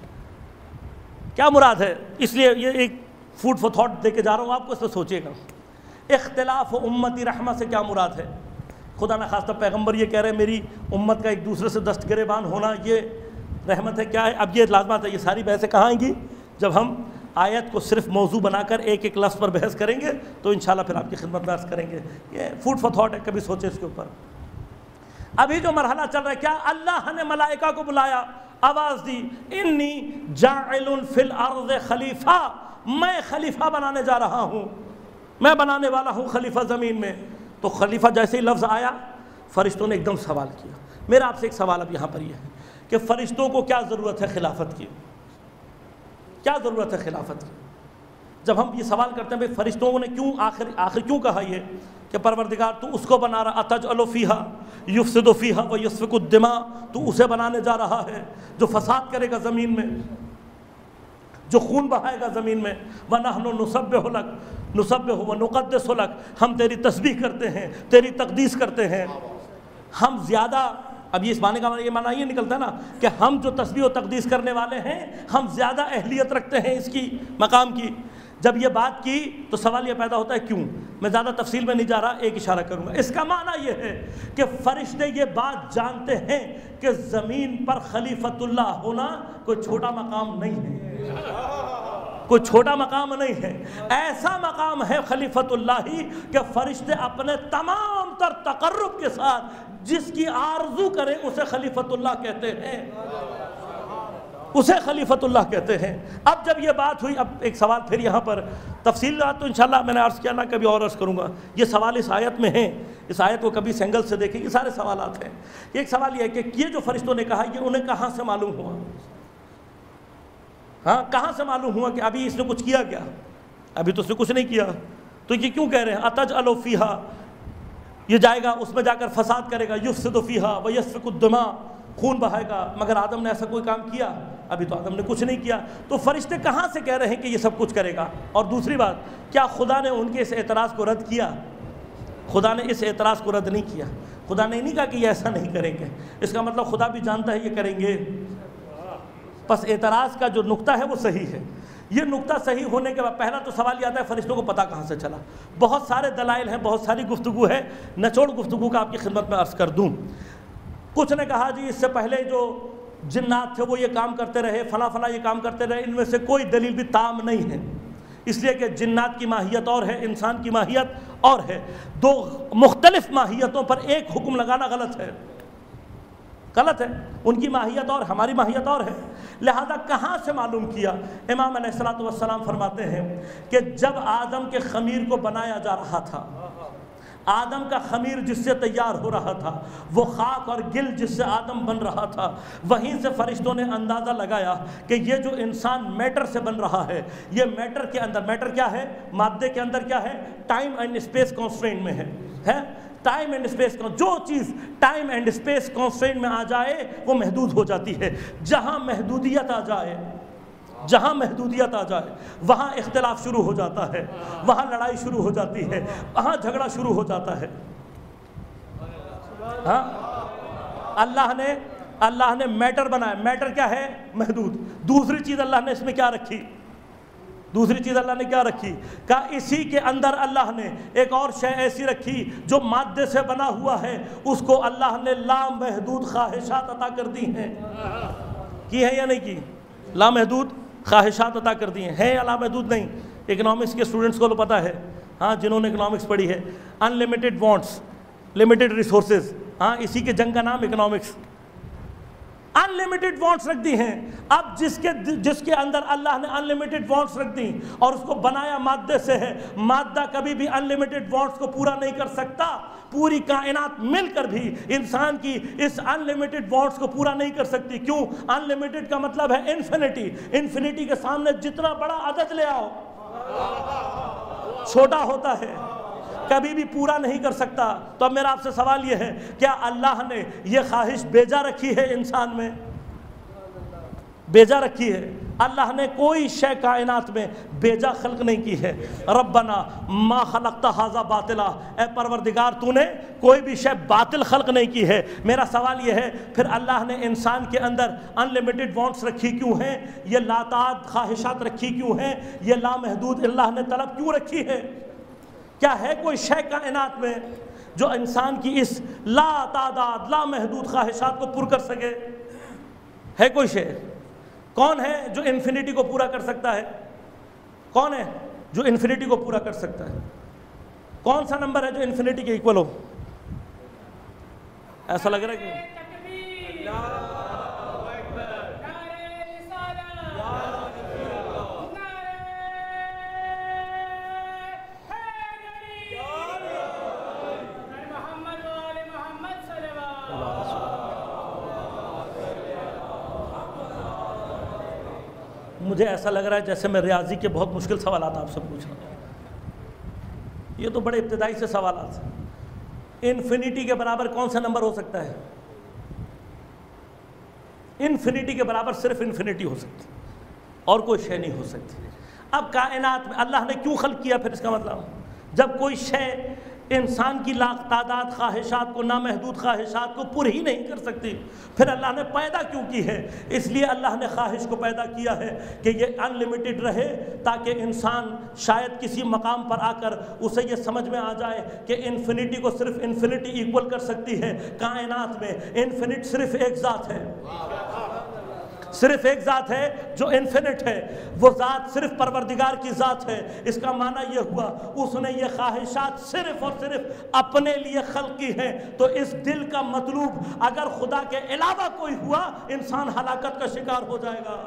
کیا مراد ہے، اس لیے یہ ایک فوڈ فار تھاٹ دے کے جا رہا ہوں آپ کو، اس پہ سوچیے گا. اختلاف امتی رحمہ سے کیا مراد ہے. خدا نہ خواستہ پیغمبر یہ کہہ رہے ہیں میری امت کا ایک دوسرے سے دست گریبان ہونا یہ رحمت ہے، کیا ہے. اب یہ لازمات ہے، یہ ساری بحثیں کہاں آئیں گی جب ہم آیت کو صرف موضوع بنا کر ایک ایک لفظ پر بحث کریں گے تو انشاءاللہ پھر آپ کی خدمت میں عرض کریں گے. یہ فوڈ فار تھاٹ ہے، کبھی سوچیں اس کے اوپر. ابھی جو مرحلہ چل رہا ہے، کیا اللہ نے ملائکہ کو بلایا، آواز دی انی جاعل فی الارض خلیفہ، میں خلیفہ بنانے جا رہا ہوں، میں بنانے والا ہوں خلیفہ زمین میں. تو خلیفہ جیسے ہی لفظ آیا فرشتوں نے ایک دم سوال کیا. میرا آپ سے ایک سوال اب یہاں پر یہ ہے کہ فرشتوں کو کیا ضرورت ہے خلافت کی، کیا ضرورت ہے خلافت کی. جب ہم یہ سوال کرتے ہیں بھئی فرشتوں نے کیوں آخر آخر کیوں کہا یہ کہ پروردگار تو اس کو بنا رہا، اتجعل فیہا یفسد فیہا ویسفک الدماء، تو اسے بنانے جا رہا ہے جو فساد کرے گا زمین میں، جو خون بہائے گا زمین میں. وَنَحْنُ نُسَبِّحُ لَكَ نُسَبِّحُ وَنُقَدِّسُ لَكَ، ہم تیری تسبیح کرتے ہیں، تیری تقدیس کرتے ہیں. ہم زیادہ، اب یہ اس معنی کا یہ معنی یہ نکلتا ہے نا کہ ہم جو تسبیح و تقدیس کرنے والے ہیں ہم زیادہ اہلیت رکھتے ہیں اس کی مقام کی. جب یہ بات کی تو سوال یہ پیدا ہوتا ہے کیوں. میں زیادہ تفصیل میں نہیں جا رہا، ایک اشارہ کروں گا. اس کا معنی یہ ہے کہ فرشتے یہ بات جانتے ہیں کہ زمین پر خلیفۃ اللہ ہونا کوئی چھوٹا مقام نہیں ہے، کوئی چھوٹا مقام نہیں ہے. ایسا مقام ہے خلیفۃ اللہ ہی کہ فرشتے اپنے تمام تر تقرب کے ساتھ جس کی آرزو کریں اسے خلیفۃ اللہ کہتے ہیں، اسے خلیفۃ اللہ کہتے ہیں. اب جب یہ بات ہوئی، اب ایک سوال پھر یہاں پر تفصیلات تو انشاءاللہ میں نے عرض کیا نا کبھی اور عرض کروں گا. یہ سوال اس آیت میں ہیں، اس آیت کو کبھی سینگل سے دیکھیں، یہ سارے سوالات ہیں. ایک سوال یہ ہے کہ یہ جو فرشتوں نے کہا یہ انہیں کہاں سے معلوم ہوا، ہاں کہاں سے معلوم ہوا کہ ابھی اس نے کچھ کیا کیا، ابھی تو اس نے کچھ نہیں کیا. تو یہ کیوں کہہ رہے ہیں اتجعل فیہا، یہ جائے گا اس میں جا کر فساد کرے گا، یفسد فیہا ویسفک الدماء، خون بہائے گا. مگر آدم نے ایسا کوئی کام کیا، ابھی تو آدم نے کچھ نہیں کیا. تو فرشتے کہاں سے کہہ رہے ہیں کہ یہ سب کچھ کرے گا. اور دوسری بات، کیا خدا نے ان کے اس اعتراض کو رد کیا؟ خدا نے اس اعتراض کو رد نہیں کیا. خدا نے نہیں کہا کہ یہ ایسا نہیں کریں گے. اس کا مطلب خدا بھی جانتا ہے یہ کریں گے. بس اعتراض کا جو نقطہ ہے وہ صحیح ہے. یہ نقطہ صحیح ہونے کے بعد پہلا تو سوال یہ آتا ہے فرشتوں کو پتہ کہاں سے چلا. بہت سارے دلائل ہیں، بہت ساری گفتگو ہے، نچوڑ گفتگو کا آپ کی خدمت میں عرض کر دوں. کچھ نے کہا جی اس سے پہلے جو جنات تھے وہ یہ کام کرتے رہے، فلاں فلاں یہ کام کرتے رہے، ان میں سے کوئی دلیل بھی تام نہیں ہے. اس لیے کہ جنات کی ماہیت اور ہے، انسان کی ماہیت اور ہے. دو مختلف ماہیتوں پر ایک حکم لگانا غلط ہے. غلط ہے، ان کی ماہیت اور ہماری ماہیت اور ہے۔ لہذا کہاں سے معلوم کیا؟ امام علیہ الصلوۃ والسلام فرماتے ہیں کہ جب آدم کے خمیر کو بنایا جا رہا تھا، آدم کا خمیر جس سے تیار ہو رہا تھا، وہ خاک اور گل جس سے آدم بن رہا تھا، وہیں سے فرشتوں نے اندازہ لگایا کہ یہ جو انسان میٹر سے بن رہا ہے، یہ میٹر کے اندر، میٹر کیا ہے؟ مادے کے اندر کیا ہے؟ ٹائم اینڈ اسپیس کانسٹرینٹ میں ہے ہے ٹائم اینڈ اسپیس کا، جو چیز ٹائم اینڈ اسپیس کانسٹرینٹ میں آ جائے وہ محدود ہو جاتی ہے۔ جہاں محدودیت آ جائے جہاں محدودیت آ جائے وہاں اختلاف شروع ہو جاتا ہے، وہاں لڑائی شروع ہو جاتی ہے، وہاں جھگڑا شروع ہو جاتا ہے۔ ہاں اللہ نے اللہ نے میٹر بنایا، میٹر کیا ہے؟ محدود۔ دوسری چیز اللہ نے اس میں کیا رکھی؟ دوسری چیز اللہ نے کیا رکھی؟ کہا اسی کے اندر اللہ نے ایک اور شے ایسی رکھی جو مادے سے بنا ہوا ہے، اس کو اللہ نے لامحدود خواہشات عطا کر دی ہیں۔ کی ہے یا نہیں کی؟ لامحدود خواہشات عطا کر دی ہیں، ہیں یا لامحدود نہیں؟ اکنامکس کے اسٹوڈنٹس کو تو پتہ ہے، ہاں جنہوں نے اکنامکس پڑھی ہے، unlimited wants, limited resources, ہاں اسی کے جنگ کا نام اکنامکس۔ ان لمیٹڈ وانٹس رکھ دی ہیں۔ اب جس کے جس کے اندر اللہ نے ان لمیٹڈ وانٹس رکھ دی اور اس کو بنایا مادے سے ہے، مادہ کبھی بھی ان لمیٹڈ وانٹس کو پورا نہیں کر سکتا۔ پوری کائنات مل کر بھی انسان کی اس ان لمیٹڈ وانٹس کو پورا نہیں کر سکتی۔ کیوں؟ ان لمیٹڈ کا مطلب ہے انفینٹی۔ انفینٹی کے سامنے جتنا بڑا عدد لے آؤ چھوٹا ہوتا ہے، کبھی بھی پورا نہیں کر سکتا۔ تو اب میرا آپ سے سوال یہ ہے، کیا اللہ نے یہ خواہش بیجا رکھی ہے انسان میں؟ بیجا رکھی ہے۔ اللہ نے کوئی شے کائنات میں بیجا خلق نہیں کی ہے۔ ربنا ما خلقت ھذا باطلا، اے پروردگار تو نے کوئی بھی شے باطل خلق نہیں کی ہے۔ میرا سوال یہ ہے، پھر اللہ نے انسان کے اندر ان لمیٹڈ وانٹس رکھی کیوں ہیں؟ یہ لاتعداد خواہشات رکھی کیوں ہیں؟ یہ لامحدود اللہ نے طلب کیوں رکھی ہے؟ کیا ہے کوئی شے کائنات میں جو انسان کی اس لا تعداد لا محدود خواہشات کو پر کر سکے؟ ہے کوئی شے؟ کون ہے جو انفینٹی کو پورا کر سکتا ہے؟ کون ہے جو انفینٹی کو پورا کر سکتا ہے؟ کون سا نمبر ہے جو انفینٹی کے ایکول ہو؟ ایسا لگ رہا ہے کہ مجھے ایسا لگ رہا ہے جیسے میں ریاضی کے بہت مشکل سوالات آپ سے پوچھ رہا ہوں۔ یہ تو بڑے ابتدائی سے سوالات ہیں۔ انفینٹی کے برابر کون سا نمبر ہو سکتا ہے؟ انفینٹی کے برابر صرف انفینٹی ہو سکتی، اور کوئی شے نہیں ہو سکتی۔ اب کائنات میں اللہ نے کیوں خلق کیا؟ پھر اس کا مطلب جب کوئی شے انسان کی لاکھ تعداد خواہشات کو، نامحدود خواہشات کو پر ہی نہیں کر سکتی، پھر اللہ نے پیدا کیوں کی ہے؟ اس لیے اللہ نے خواہش کو پیدا کیا ہے کہ یہ ان لمیٹڈ رہے، تاکہ انسان شاید کسی مقام پر آ کر اسے یہ سمجھ میں آ جائے کہ انفینٹی کو صرف انفینٹی ایکول کر سکتی ہے۔ کائنات میں انفینٹ صرف ایک ذات ہے، صرف ایک ذات ہے جو انفینٹ ہے، وہ ذات صرف پروردگار کی ذات ہے۔ اس کا معنی یہ ہوا اس نے یہ خواہشات صرف اور صرف اپنے لیے خلق کی ہیں۔ تو اس دل کا مطلوب اگر خدا کے علاوہ کوئی ہوا، انسان ہلاکت کا شکار ہو جائے گا۔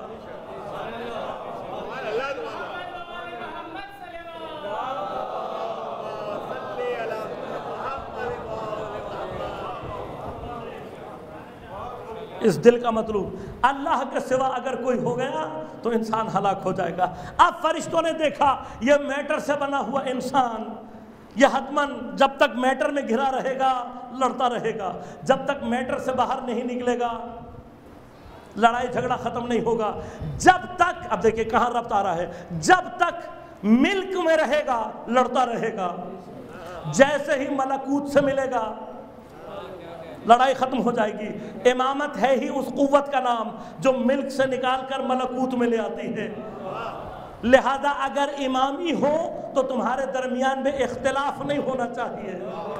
اس دل کا مطلوب اللہ کے سوا اگر کوئی ہو گیا تو انسان ہلاک ہو جائے گا۔ اب فرشتوں نے دیکھا یہ میٹر سے بنا ہوا انسان، یہ حتماً جب تک میٹر میں گھرا رہے گا لڑتا رہے گا، جب تک میٹر سے باہر نہیں نکلے گا لڑائی جھگڑا ختم نہیں ہوگا، جب تک، اب دیکھیں کہاں ربط آ رہا ہے، جب تک ملک میں رہے گا لڑتا رہے گا، جیسے ہی ملکوت سے ملے گا لڑائی ختم ہو جائے گی۔ امامت ہے ہی اس قوت کا نام جو ملک سے نکال کر ملکوت میں لے آتی ہے۔ لہذا اگر امامی ہو تو تمہارے درمیان میں اختلاف نہیں ہونا چاہیے،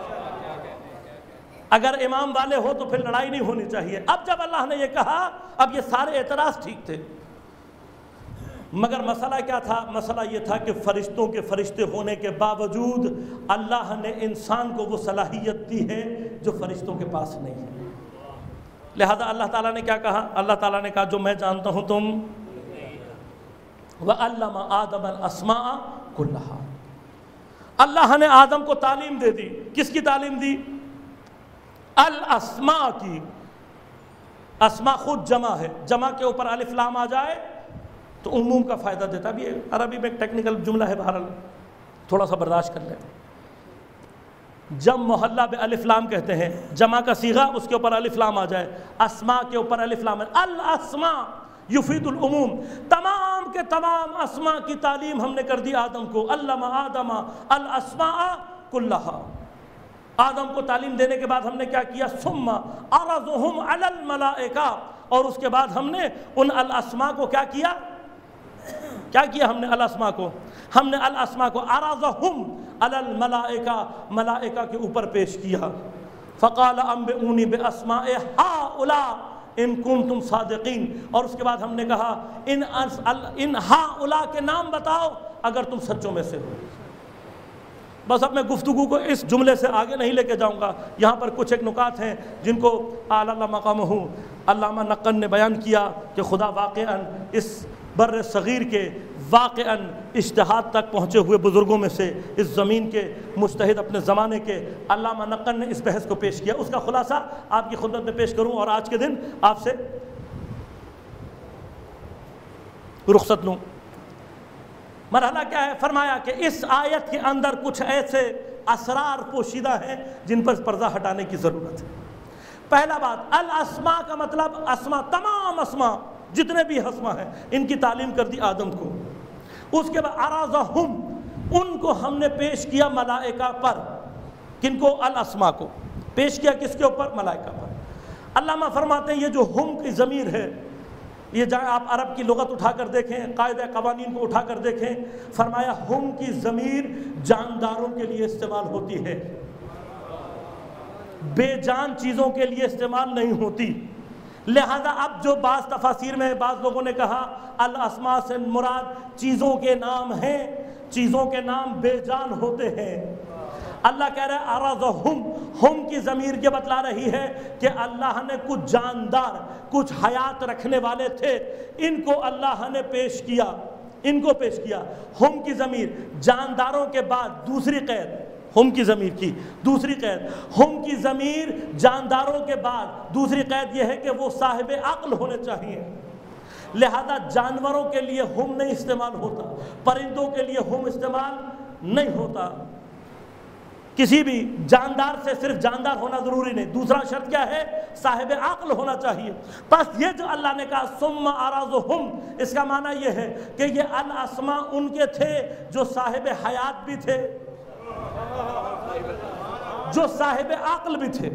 اگر امام والے ہو تو پھر لڑائی نہیں ہونی چاہیے۔ اب جب اللہ نے یہ کہا، اب یہ سارے اعتراض ٹھیک تھے، مگر مسئلہ کیا تھا؟ مسئلہ یہ تھا کہ فرشتوں کے فرشتے ہونے کے باوجود اللہ نے انسان کو وہ صلاحیت دی ہے جو فرشتوں کے پاس نہیں ہے۔ لہذا اللہ تعالیٰ نے کیا کہا؟ اللہ تعالیٰ نے کہا جو میں جانتا ہوں تم وَعَلَّمَ آدَمَ الْأَسْمَاءَ كُلَّهَا، اللہ نے آدم کو تعلیم دے دی. کس کی تعلیم دی؟ الاسماء کی. اسماء خود جمع ہے، جمع کے اوپر الف لام آ جائے تو عموم کا فائدہ دیتا. بھی عربی میں ایک ٹیکنیکل جملہ ہے، بہرحال تھوڑا سا برداشت کر لیں. جم محلہ بے الف لام کہتے ہیں، جمع کا صیغہ اس کے اوپر الف لام آ جائے. اسماء کے اوپر الف لام ہے. الاسماء یفید العموم، تمام کے تمام اسماء کی تعلیم ہم نے کر دی آدم کو. علم آدم الاسماء کلھا. آدم کو تعلیم دینے کے بعد ہم نے کیا کیا؟ ثم عرضهم علی الملائکہ، اور اس کے بعد ہم نے ان الاسماء کو کیا کیا؟ کیا کیا ہم نے الاسماء کو؟ ہم نے الاسماء کو عرضهم علی الملائکہ، ملائکہ کے اوپر پیش کیا. فقال انبئونی باسماء ہؤلاء ان کنتم صادقین، اور اس کے بعد ہم نے کہا ان ان ہؤلاء کے نام بتاؤ اگر تم سچوں میں سے ہو. بس اب میں گفتگو کو اس جملے سے آگے نہیں لے کے جاؤں گا. یہاں پر کچھ ایک نکات ہیں جن کو اعلیٰ مقامہ علامہ نقن نے بیان کیا کہ خدا واقعاً اس بر صغیر کے واقعاً اجتہاد تک پہنچے ہوئے بزرگوں میں سے، اس زمین کے مجتہد اپنے زمانے کے علامہ نقن نے اس بحث کو پیش کیا. اس کا خلاصہ آپ کی خدمت میں پیش کروں اور آج کے دن آپ سے رخصت لوں. مرحلہ کیا ہے؟ فرمایا کہ اس آیت کے اندر کچھ ایسے اسرار پوشیدہ ہیں جن پر پردہ ہٹانے کی ضرورت ہے. پہلا بات، الاسماء کا مطلب اسماء، تمام اسماء جتنے بھی اسماء ہیں ان کی تعلیم کر دی آدم کو. اس کے بعد عرضہم، ان کو ہم نے پیش کیا ملائکہ پر. کن کو؟ الاسماء کو پیش کیا کس کے اوپر؟ ملائکہ پر. علامہ فرماتے ہیں یہ جو ہم کی ضمیر ہے، یہ جائیں آپ عرب کی لغت اٹھا کر دیکھیں، قاعدہ قوانین کو اٹھا کر دیکھیں. فرمایا ہم کی ضمیر جانداروں کے لیے استعمال ہوتی ہے، بے جان چیزوں کے لیے استعمال نہیں ہوتی. لہذا اب جو بعض تفاسیر میں بعض لوگوں نے کہا الاسماء سے مراد چیزوں کے نام ہیں، چیزوں کے نام بے جان ہوتے ہیں. اللہ کہہ رہا ہے ارضہم، ہم کی ضمیر یہ بتلا رہی ہے کہ اللہ نے کچھ جاندار، کچھ حیات رکھنے والے تھے، ان کو اللہ نے پیش کیا، ان کو پیش کیا. ہم کی ضمیر جانداروں کے بعد دوسری قید، ہم کی ضمیر کی دوسری قید، ہم کی ضمیر جانداروں کے بعد دوسری قید یہ ہے کہ وہ صاحب عقل ہونے چاہیے. لہذا جانوروں کے لیے ہم نہیں استعمال ہوتا، پرندوں کے لیے ہم استعمال نہیں ہوتا. کسی بھی جاندار سے صرف جاندار ہونا ضروری نہیں. دوسرا شرط کیا ہے؟ صاحب عقل ہونا چاہیے. بس یہ جو اللہ نے کہا ثم عرضہم، اس کا معنی یہ ہے کہ یہ الاسماء ان کے تھے جو صاحب حیات بھی تھے، جو صاحب عقل بھی تھے،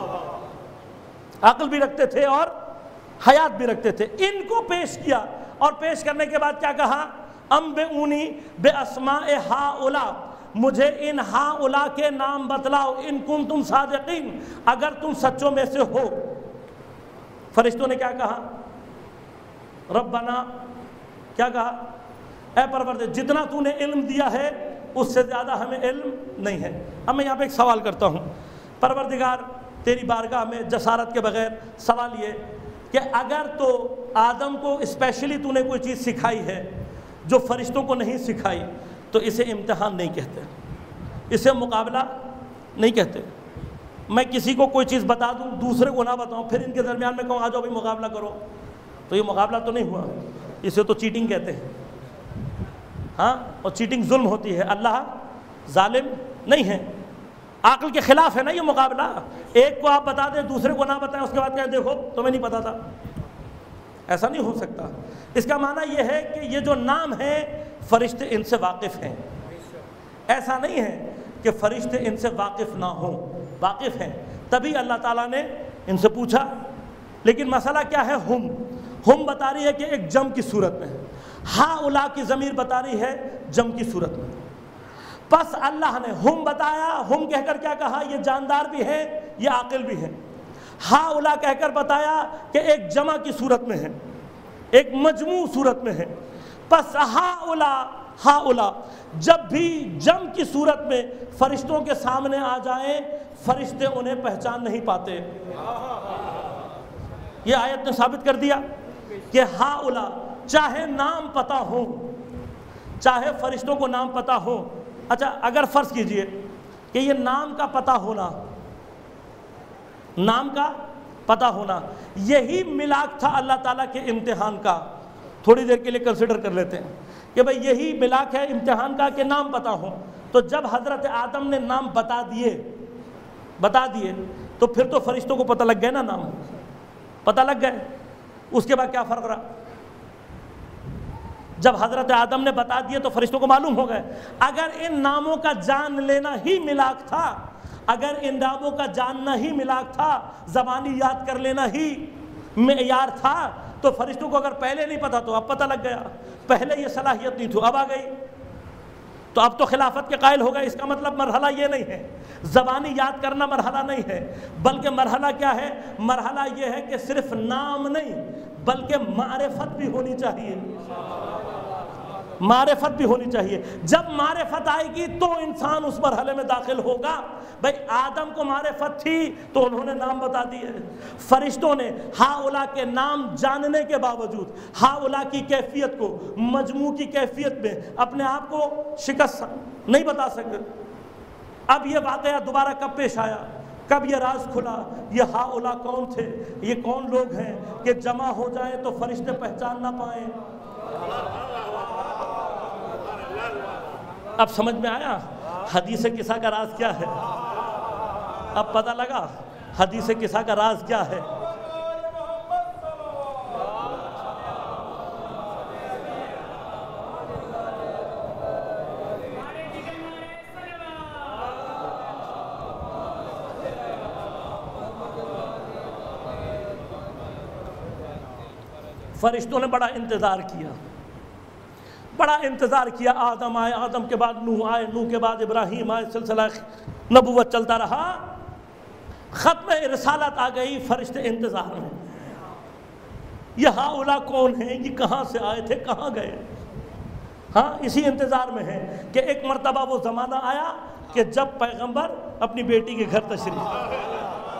عقل بھی رکھتے تھے اور حیات بھی رکھتے تھے. ان کو پیش کیا، اور پیش کرنے کے بعد کیا کہا؟ انبئونی باسماء ہؤلاء، مجھے ان ہؤلاء کے نام بتلاؤ ان کنتم صادقین، اگر تم سچوں میں سے ہو. فرشتوں نے کیا کہا؟ ربنا، کیا کہا؟ اے پروردگار جتنا تو نے علم دیا ہے اس سے زیادہ ہمیں علم نہیں ہے. اب میں یہاں پہ ایک سوال کرتا ہوں. پروردگار تیری بارگاہ میں جسارت کے بغیر سوال یہ کہ اگر تو آدم کو اسپیشلی تو نے کوئی چیز سکھائی ہے جو فرشتوں کو نہیں سکھائی تو اسے امتحان نہیں کہتے، اسے مقابلہ نہیں کہتے. میں کسی کو کوئی چیز بتا دوں، دوسرے کو نہ بتاؤں، پھر ان کے درمیان میں کہوں آ جاؤ بھی مقابلہ کرو، تو یہ مقابلہ تو نہیں ہوا، اسے تو چیٹنگ کہتے ہیں. ہاں، اور چیٹنگ ظلم ہوتی ہے. اللہ ظالم نہیں ہے، عقل کے خلاف ہے نا یہ مقابلہ. ایک کو آپ بتا دیں دوسرے کو نہ بتائیں، اس کے بعد کہیں دیکھو تمہیں نہیں پتا تھا. ایسا نہیں ہو سکتا. اس کا معنی یہ ہے کہ یہ جو نام ہے فرشتے ان سے واقف ہیں. ایسا نہیں ہے کہ فرشتے ان سے واقف نہ ہوں، واقف ہیں، تبھی اللہ تعالیٰ نے ان سے پوچھا. لیکن مسئلہ کیا ہے؟ ہم ہم بتا رہی ہے کہ ایک جم کی صورت میں، ہؤلاء کی ضمیر بتا رہی ہے جم کی صورت میں. پس اللہ نے ہم بتایا، ہم کہہ کر کیا کہا؟ یہ جاندار بھی ہیں، یہ عاقل بھی ہیں. ہؤلاء کہہ کر بتایا کہ ایک جمع کی صورت میں ہے، ایک مجموع صورت میں ہے. پس ہؤلاء ہؤلاء جب بھی جم کی صورت میں فرشتوں کے سامنے آ جائیں، فرشتے انہیں پہچان نہیں پاتے. یہ آیت نے ثابت کر دیا کہ ہا اولا، چاہے نام پتہ ہو، چاہے فرشتوں کو نام پتہ ہو. اچھا اگر فرض کیجئے کہ یہ نام کا پتہ ہونا، نام کا پتہ ہونا یہی ملاک تھا اللہ تعالیٰ کے امتحان کا. تھوڑی دیر کے لیے کنسیڈر کر لیتے ہیں کہ بھئی یہی ملاک ہے امتحان کا کہ نام پتہ ہو. تو جب حضرت آدم نے نام بتا دیے بتا دیے تو پھر تو فرشتوں کو پتہ لگ گئے نا، نام پتہ لگ گئے. اس کے بعد کیا فرق رہا؟ جب حضرت آدم نے بتا دیے تو فرشتوں کو معلوم ہو گئے. اگر ان ناموں کا جان لینا ہی ملاک تھا، اگر ان ناموں کا جاننا ہی ملاک تھا، زبانی یاد کر لینا ہی معیار تھا، تو فرشتوں کو اگر پہلے نہیں پتا تو اب پتہ لگ گیا. پہلے یہ صلاحیت نہیں تھی، اب آ گئی تو اب تو خلافت کے قائل ہو گئے. اس کا مطلب مرحلہ یہ نہیں ہے، زبانی یاد کرنا مرحلہ نہیں ہے، بلکہ مرحلہ کیا ہے؟ مرحلہ یہ ہے کہ صرف نام نہیں بلکہ معرفت بھی ہونی چاہیے. معرفت بھی ہونی چاہیے. جب معرفت آئے گی تو انسان اس مرحلے میں داخل ہوگا. بھئی آدم کو معرفت تھی تو انہوں نے نام بتا دیے. فرشتوں نے ہا اولا کے نام جاننے کے باوجود ہا اولا کی کیفیت کو، مجموع کی کیفیت میں اپنے آپ کو شکست نہیں بتا سکتے. اب یہ واقعہ دوبارہ کب پیش آیا؟ کب یہ راز کھلا؟ یہ ہا اولا کون تھے؟ یہ کون لوگ ہیں کہ جمع ہو جائیں تو فرشتے پہچان نہ پائیں؟ اب سمجھ میں آیا حدیث قصہ کا راز کیا ہے؟ اب پتہ لگا حدیث قصہ کا راز کیا ہے؟ فرشتوں نے بڑا انتظار کیا، بڑا انتظار کیا. آدم آئے، آدم کے بعد نوح آئے، نوح کے بعد ابراہیم آئے، سلسلہ نبوت چلتا رہا. ختم رسالت آ گئی، فرشتے انتظار میں. یہ ہا اولا کون ہیں؟ یہ کہاں سے آئے تھے؟ کہاں گئے؟ ہاں اسی انتظار میں ہے کہ ایک مرتبہ وہ زمانہ آیا کہ جب پیغمبر اپنی بیٹی کے گھر تشریف.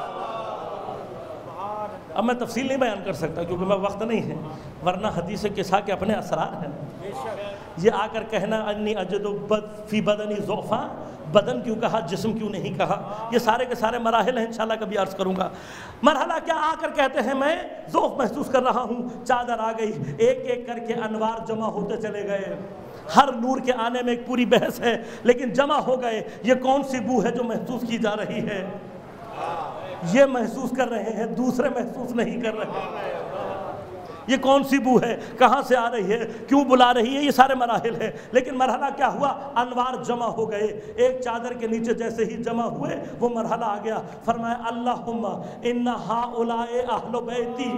اب میں تفصیل نہیں بیان کر سکتا کیونکہ میں وقت نہیں ہے، ورنہ حدیث قصہ کے اپنے اسرار ہیں. یہ آ کر کہنا انی اجد فی بدنی ضعفا، بدن کیوں کہا، جسم کیوں نہیں کہا، یہ سارے کے سارے مراحل ہیں، انشاءاللہ کبھی عرض کروں گا. مرحلہ کیا؟ آ کر کہتے ہیں میں ضعف محسوس کر رہا ہوں. چادر آ گئی، ایک ایک کر کے انوار جمع ہوتے چلے گئے. ہر نور کے آنے میں ایک پوری بحث ہے، لیکن جمع ہو گئے. یہ کون سی بو ہے جو محسوس کی جا رہی ہے؟ یہ محسوس کر رہے ہیں، دوسرے محسوس نہیں کر رہے. یہ کون سی بو ہے؟ کہاں سے آ رہی ہے؟ کیوں بلا رہی ہے؟ یہ سارے مراحل ہیں. لیکن مرحلہ کیا ہوا؟ انوار جمع ہو گئے. ایک چادر کے نیچے جیسے ہی جمع ہوئے وہ مرحلہ آ گیا. فرمایا اللہم ان ہؤلاء اہل بیتی.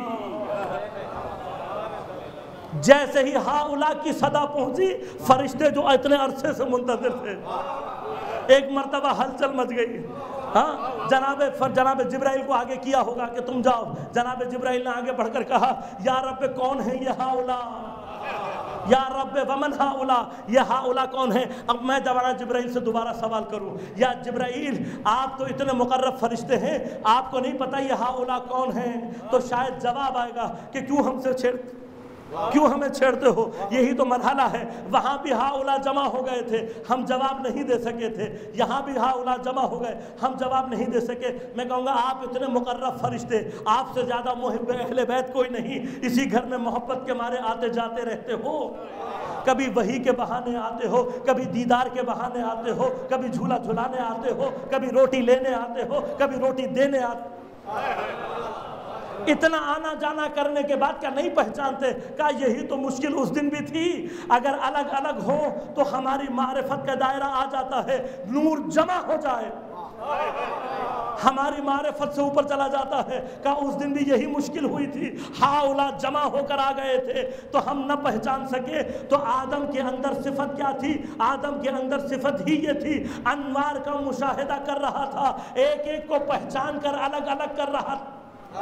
جیسے ہی ہؤلاء کی صدا پہنچی، فرشتے جو اتنے عرصے سے منتظر تھے ایک مرتبہ ہلچل مچ گئی. ہاں جناب جناب جبرائیل کو آگے کیا ہوگا کہ تم جاؤ. جناب جبرائیل نے آگے بڑھ کر کہا یا رب کون ہے یہ ہؤلاء؟ یا رب ومن ہؤلاء؟ یہ ہؤلاء کون ہے؟ اب میں جناب جبرائیل سے دوبارہ سوال کروں، یا جبرائیل آپ تو اتنے مقرب فرشتے ہیں، آپ کو نہیں پتہ یہ ہؤلاء کون ہیں؟ تو شاید جواب آئے گا کہ کیوں ہم سے چھیڑ کیوں ہمیں چھیڑتے ہو؟ یہی تو مرحلہ ہے. وہاں بھی ہؤلاء جمع ہو گئے تھے، ہم جواب نہیں دے سکے تھے. یہاں بھی ہؤلاء جمع ہو گئے، ہم جواب نہیں دے سکے. میں کہوں گا آپ اتنے مقرب فرشتے، آپ سے زیادہ محب اہل بیت کوئی نہیں. اسی گھر میں محبت کے مارے آتے جاتے رہتے ہو. کبھی وحی کے بہانے آتے ہو، کبھی دیدار کے بہانے آتے ہو، کبھی جھولا جھلانے آتے ہو، کبھی روٹی لینے آتے ہو، کبھی روٹی دینے آتے. اتنا آنا جانا کرنے کے بعد کیا نہیں پہچانتے؟ کہا یہی تو مشکل اس دن بھی تھی. اگر الگ الگ ہو تو ہماری معرفت کا دائرہ آ جاتا ہے، نور جمع ہو جائے ہماری معرفت سے اوپر چلا جاتا ہے. کہا اس دن بھی یہی مشکل ہوئی تھی. ہؤلاء جمع ہو کر آ گئے تھے تو ہم نہ پہچان سکے. تو آدم کے اندر صفت کیا تھی؟ آدم کے اندر صفت ہی یہ تھی، انوار کا مشاہدہ کر رہا تھا، ایک ایک کو پہچان کر الگ الگ کر رہا تھا.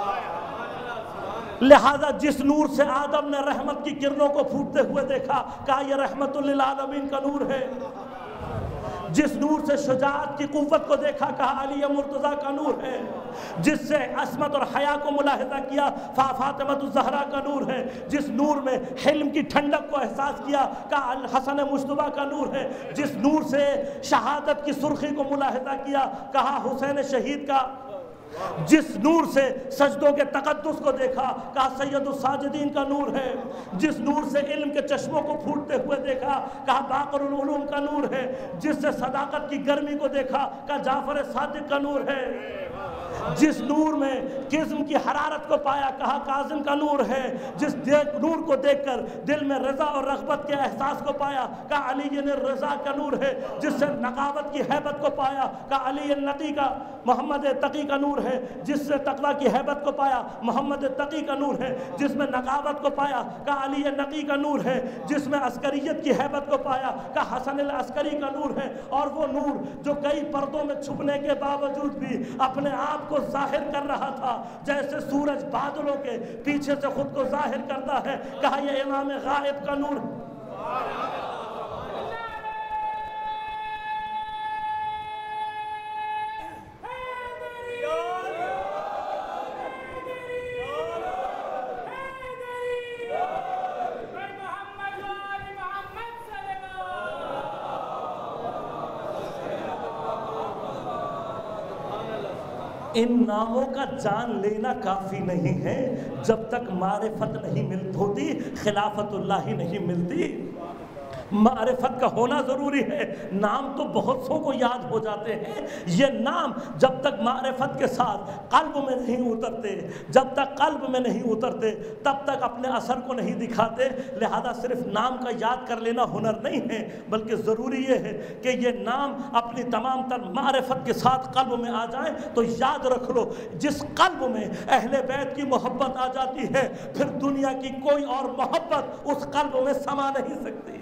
لہذا جس نور سے آدم نے رحمت کی کرنوں کو پھوٹتے ہوئے دیکھا، کہا یہ رحمت للعالمین کا نور ہے. جس نور سے شجاعت کی قوت کو دیکھا کہا علی مرتضیٰ کا نور ہے، جس سے عصمت اور حیا کو ملاحظہ کیا فاطمۃ الزہرا کا نور ہے، جس نور میں حلم کی ٹھنڈک کو احساس کیا کہا حسن مجتبیٰ کا نور ہے، جس نور سے شہادت کی سرخی کو ملاحظہ کیا کہا حسین شہید کا، جس نور سے سجدوں کے تقدس کو دیکھا کہا سید الساجدین کا نور ہے، جس نور سے علم کے چشموں کو پھوٹتے ہوئے دیکھا کہا باقر العلوم کا نور ہے، جس سے صداقت کی گرمی کو دیکھا کہا جعفر صادق کا نور ہے، جس نور میں قسم کی حرارت کو پایا کہا کاظم کا نور ہے، جس نور کو دیکھ کر دل میں رضا اور رغبت کے احساس کو پایا کہا علی الرضا کا نور ہے، جس سے نقاوت کی حیبت کو پایا کہا علی النقی کا محمد تقی کا نور ہے، جس سے تقوی کی حیبت کو پایا محمد تقی کا نور ہے، جس میں نقاوت کو پایا کہا علی النقی کا نور ہے، جس میں عسکریت کی حیبت کو پایا کہا حسن العسکری کا نور ہے، اور وہ نور جو کئی پردوں میں چھپنے کے باوجود بھی اپنے آپ کو ظاہر کر رہا تھا جیسے سورج بادلوں کے پیچھے سے خود کو ظاہر کرتا ہے، کہا یہ امام غائب کا نور ہے۔ ان ناموں کا جان لینا کافی نہیں ہے، جب تک معرفت نہیں مل ہوتی خلافت اللہ ہی نہیں ملتی۔ معرفت کا ہونا ضروری ہے۔ نام تو بہت سو کو یاد ہو جاتے ہیں، یہ نام جب تک معرفت کے ساتھ قلب میں نہیں اترتے، جب تک قلب میں نہیں اترتے تب تک اپنے اثر کو نہیں دکھاتے۔ لہذا صرف نام کا یاد کر لینا ہنر نہیں ہے، بلکہ ضروری یہ ہے کہ یہ نام اپنی تمام تر معرفت کے ساتھ قلب میں آ جائیں۔ تو یاد رکھ لو، جس قلب میں اہل بیت کی محبت آ جاتی ہے پھر دنیا کی کوئی اور محبت اس قلب میں سما نہیں سکتی۔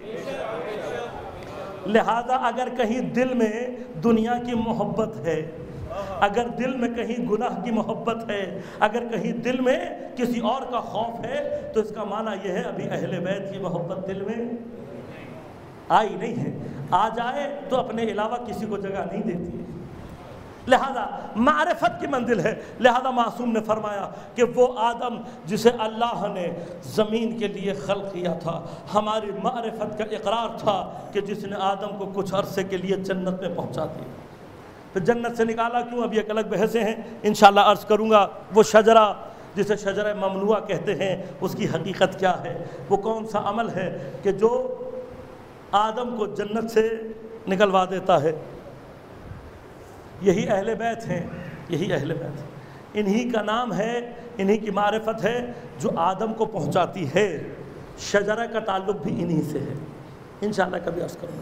لہذا اگر کہیں دل میں دنیا کی محبت ہے، اگر دل میں کہیں گناہ کی محبت ہے، اگر کہیں دل میں کسی اور کا خوف ہے، تو اس کا معنی یہ ہے ابھی اہل بیت کی محبت دل میں آئی نہیں ہے۔ آ جائے تو اپنے علاوہ کسی کو جگہ نہیں دیتی ہے۔ لہذا معرفت کی منزل ہے۔ لہذا معصوم نے فرمایا کہ وہ آدم جسے اللہ نے زمین کے لیے خلق کیا تھا، ہماری معرفت کا اقرار تھا کہ جس نے آدم کو کچھ عرصے کے لیے جنت میں پہنچا دیا۔ پھر جنت سے نکالا کیوں، اب یہ ایک الگ بحثیں ہیں، انشاءاللہ عرض کروں گا۔ وہ شجرہ جسے شجرہ ممنوعہ کہتے ہیں، اس کی حقیقت کیا ہے، وہ کون سا عمل ہے کہ جو آدم کو جنت سے نکلوا دیتا ہے۔ یہی اہل بیت ہیں، یہی اہل بیت ہیں، انہی کا نام ہے، انہی کی معرفت ہے جو آدم کو پہنچاتی ہے۔ شجرہ کا تعلق بھی انہی سے ہے، انشاءاللہ کبھی عرض کروں گا۔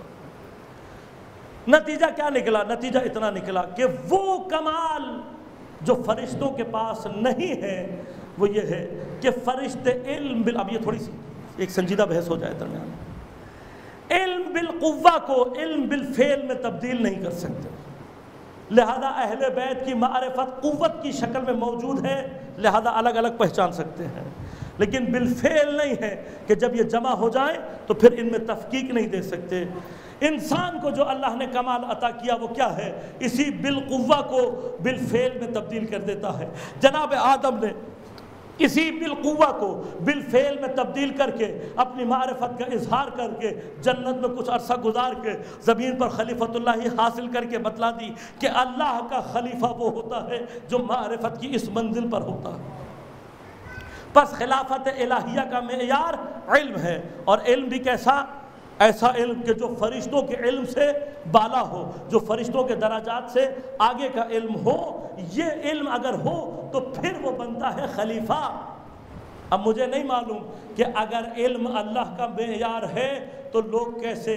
نتیجہ کیا نکلا؟ نتیجہ اتنا نکلا کہ وہ کمال جو فرشتوں کے پاس نہیں ہے وہ یہ ہے کہ فرشتے علم بال اب یہ تھوڑی سی ایک سنجیدہ بحث ہو جائے درمیان میں، علم بالقوہ کو علم بالفعل میں تبدیل نہیں کر سکتے۔ لہذا اہل بیت کی معرفت قوت کی شکل میں موجود ہے، لہذا الگ الگ پہچان سکتے ہیں، لیکن بالفعل نہیں ہے کہ جب یہ جمع ہو جائیں تو پھر ان میں تفکیک نہیں دے سکتے۔ انسان کو جو اللہ نے کمال عطا کیا وہ کیا ہے؟ اسی بالقوہ کو بالفعل میں تبدیل کر دیتا ہے۔ جناب آدم نے اسی بالقوہ کو بالفعل میں تبدیل کر کے اپنی معرفت کا اظہار کر کے جنت میں کچھ عرصہ گزار کے زمین پر خلیفۃ اللہ حاصل کر کے بتلا دی کہ اللہ کا خلیفہ وہ ہوتا ہے جو معرفت کی اس منزل پر ہوتا ہے۔ پس خلافت الہیہ کا معیار علم ہے، اور علم بھی کیسا؟ ایسا علم کہ جو فرشتوں کے علم سے بالا ہو، جو فرشتوں کے درجات سے آگے کا علم ہو۔ یہ علم اگر ہو تو پھر وہ بنتا ہے خلیفہ۔ اب مجھے نہیں معلوم کہ اگر علم اللہ کا معیار ہے تو لوگ کیسے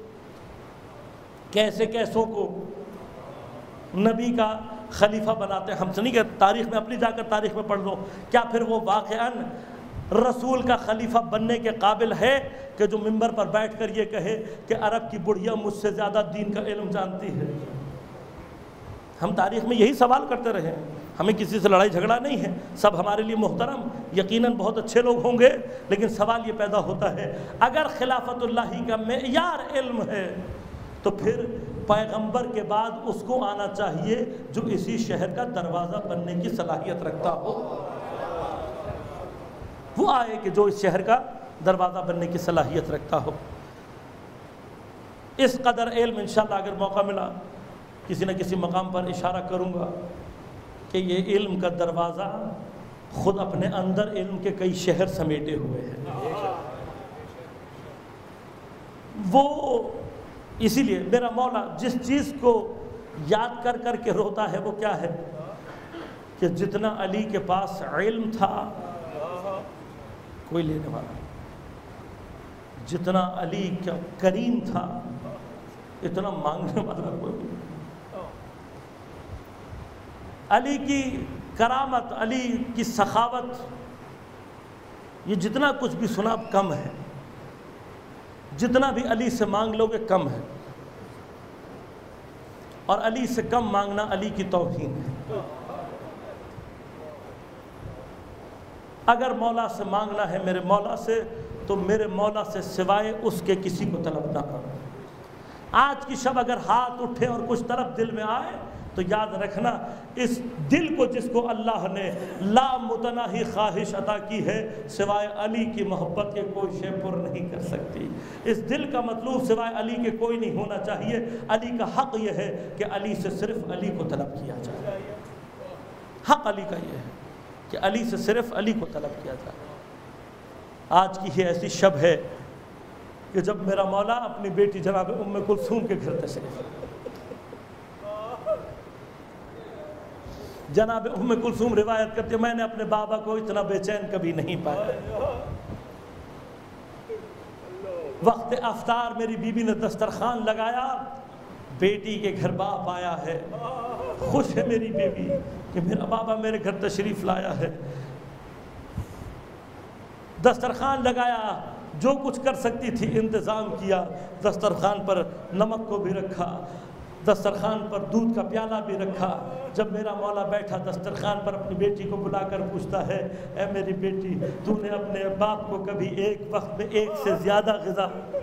کیسے کیسوں کو نبی کا خلیفہ بناتے ہیں۔ ہم سے نہیں کہ تاریخ میں اپنی جا کر تاریخ میں پڑھ لو، کیا پھر وہ واقعاً رسول کا خلیفہ بننے کے قابل ہے کہ جو منبر پر بیٹھ کر یہ کہے کہ عرب کی بڑھیا مجھ سے زیادہ دین کا علم جانتی ہے؟ ہم تاریخ میں یہی سوال کرتے رہے ہیں، ہمیں کسی سے لڑائی جھگڑا نہیں ہے، سب ہمارے لیے محترم یقیناً بہت اچھے لوگ ہوں گے، لیکن سوال یہ پیدا ہوتا ہے اگر خلافت اللہ کا معیار علم ہے تو پھر پیغمبر کے بعد اس کو آنا چاہیے جو اسی شہر کا دروازہ بننے کی صلاحیت رکھتا ہو، وہ آئے کہ جو اس شہر کا دروازہ بننے کی صلاحیت رکھتا ہو۔ اس قدر علم انشاءاللہ اگر موقع ملا کسی نہ کسی مقام پر اشارہ کروں گا کہ یہ علم کا دروازہ خود اپنے اندر علم کے کئی شہر سمیٹے ہوئے ہیں۔ وہ اسی لیے میرا مولا جس چیز کو یاد کر کر کے روتا ہے وہ کیا ہے کہ جتنا علی کے پاس علم تھا کوئی لینے والا، جتنا علی کا کریم تھا اتنا مانگنے والا کوئی نہیں۔ علی کی کرامت، علی کی سخاوت، یہ جتنا کچھ بھی سنا کم ہے، جتنا بھی علی سے مانگ لو گے کم ہے، اور علی سے کم مانگنا علی کی توہین ہے۔ اگر مولا سے مانگنا ہے میرے مولا سے تو میرے مولا سے سوائے اس کے کسی کو طلب نہ کرو۔ آج کی شب اگر ہاتھ اٹھے اور کچھ طرف دل میں آئے تو یاد رکھنا اس دل کو جس کو اللہ نے لا متناہی خواہش عطا کی ہے سوائے علی کی محبت کے کوئی شے پر نہیں کر سکتی۔ اس دل کا مطلوب سوائے علی کے کوئی نہیں ہونا چاہیے۔ علی کا حق یہ ہے کہ علی سے صرف علی کو طلب کیا جائے، حق علی کا یہ ہے کہ علی سے صرف علی کو طلب کیا جائے۔ آج کی یہ ایسی شب ہے کہ جب میرا مولا اپنی بیٹی جناب ام کلثوم کے گھر تشریف لائے۔ جناب ام کلثوم روایت کرتے میں نے اپنے بابا کو اتنا بے چین کبھی نہیں پایا۔ وقت افطار میری بیوی نے دسترخوان لگایا، بیٹی کے گھر باپ آیا ہے، خوش ہے میری بیوی کہ میرا بابا میرے گھر تشریف لایا ہے۔ دسترخوان لگایا، جو کچھ کر سکتی تھی انتظام کیا، دسترخوان پر نمک کو بھی رکھا، دسترخوان پر دودھ کا پیالہ بھی رکھا۔ جب میرا مولا بیٹھا دسترخوان پر اپنی بیٹی کو بلا کر پوچھتا ہے اے میری بیٹی تو نے اپنے باپ کو کبھی ایک وقت میں ایک سے زیادہ غذا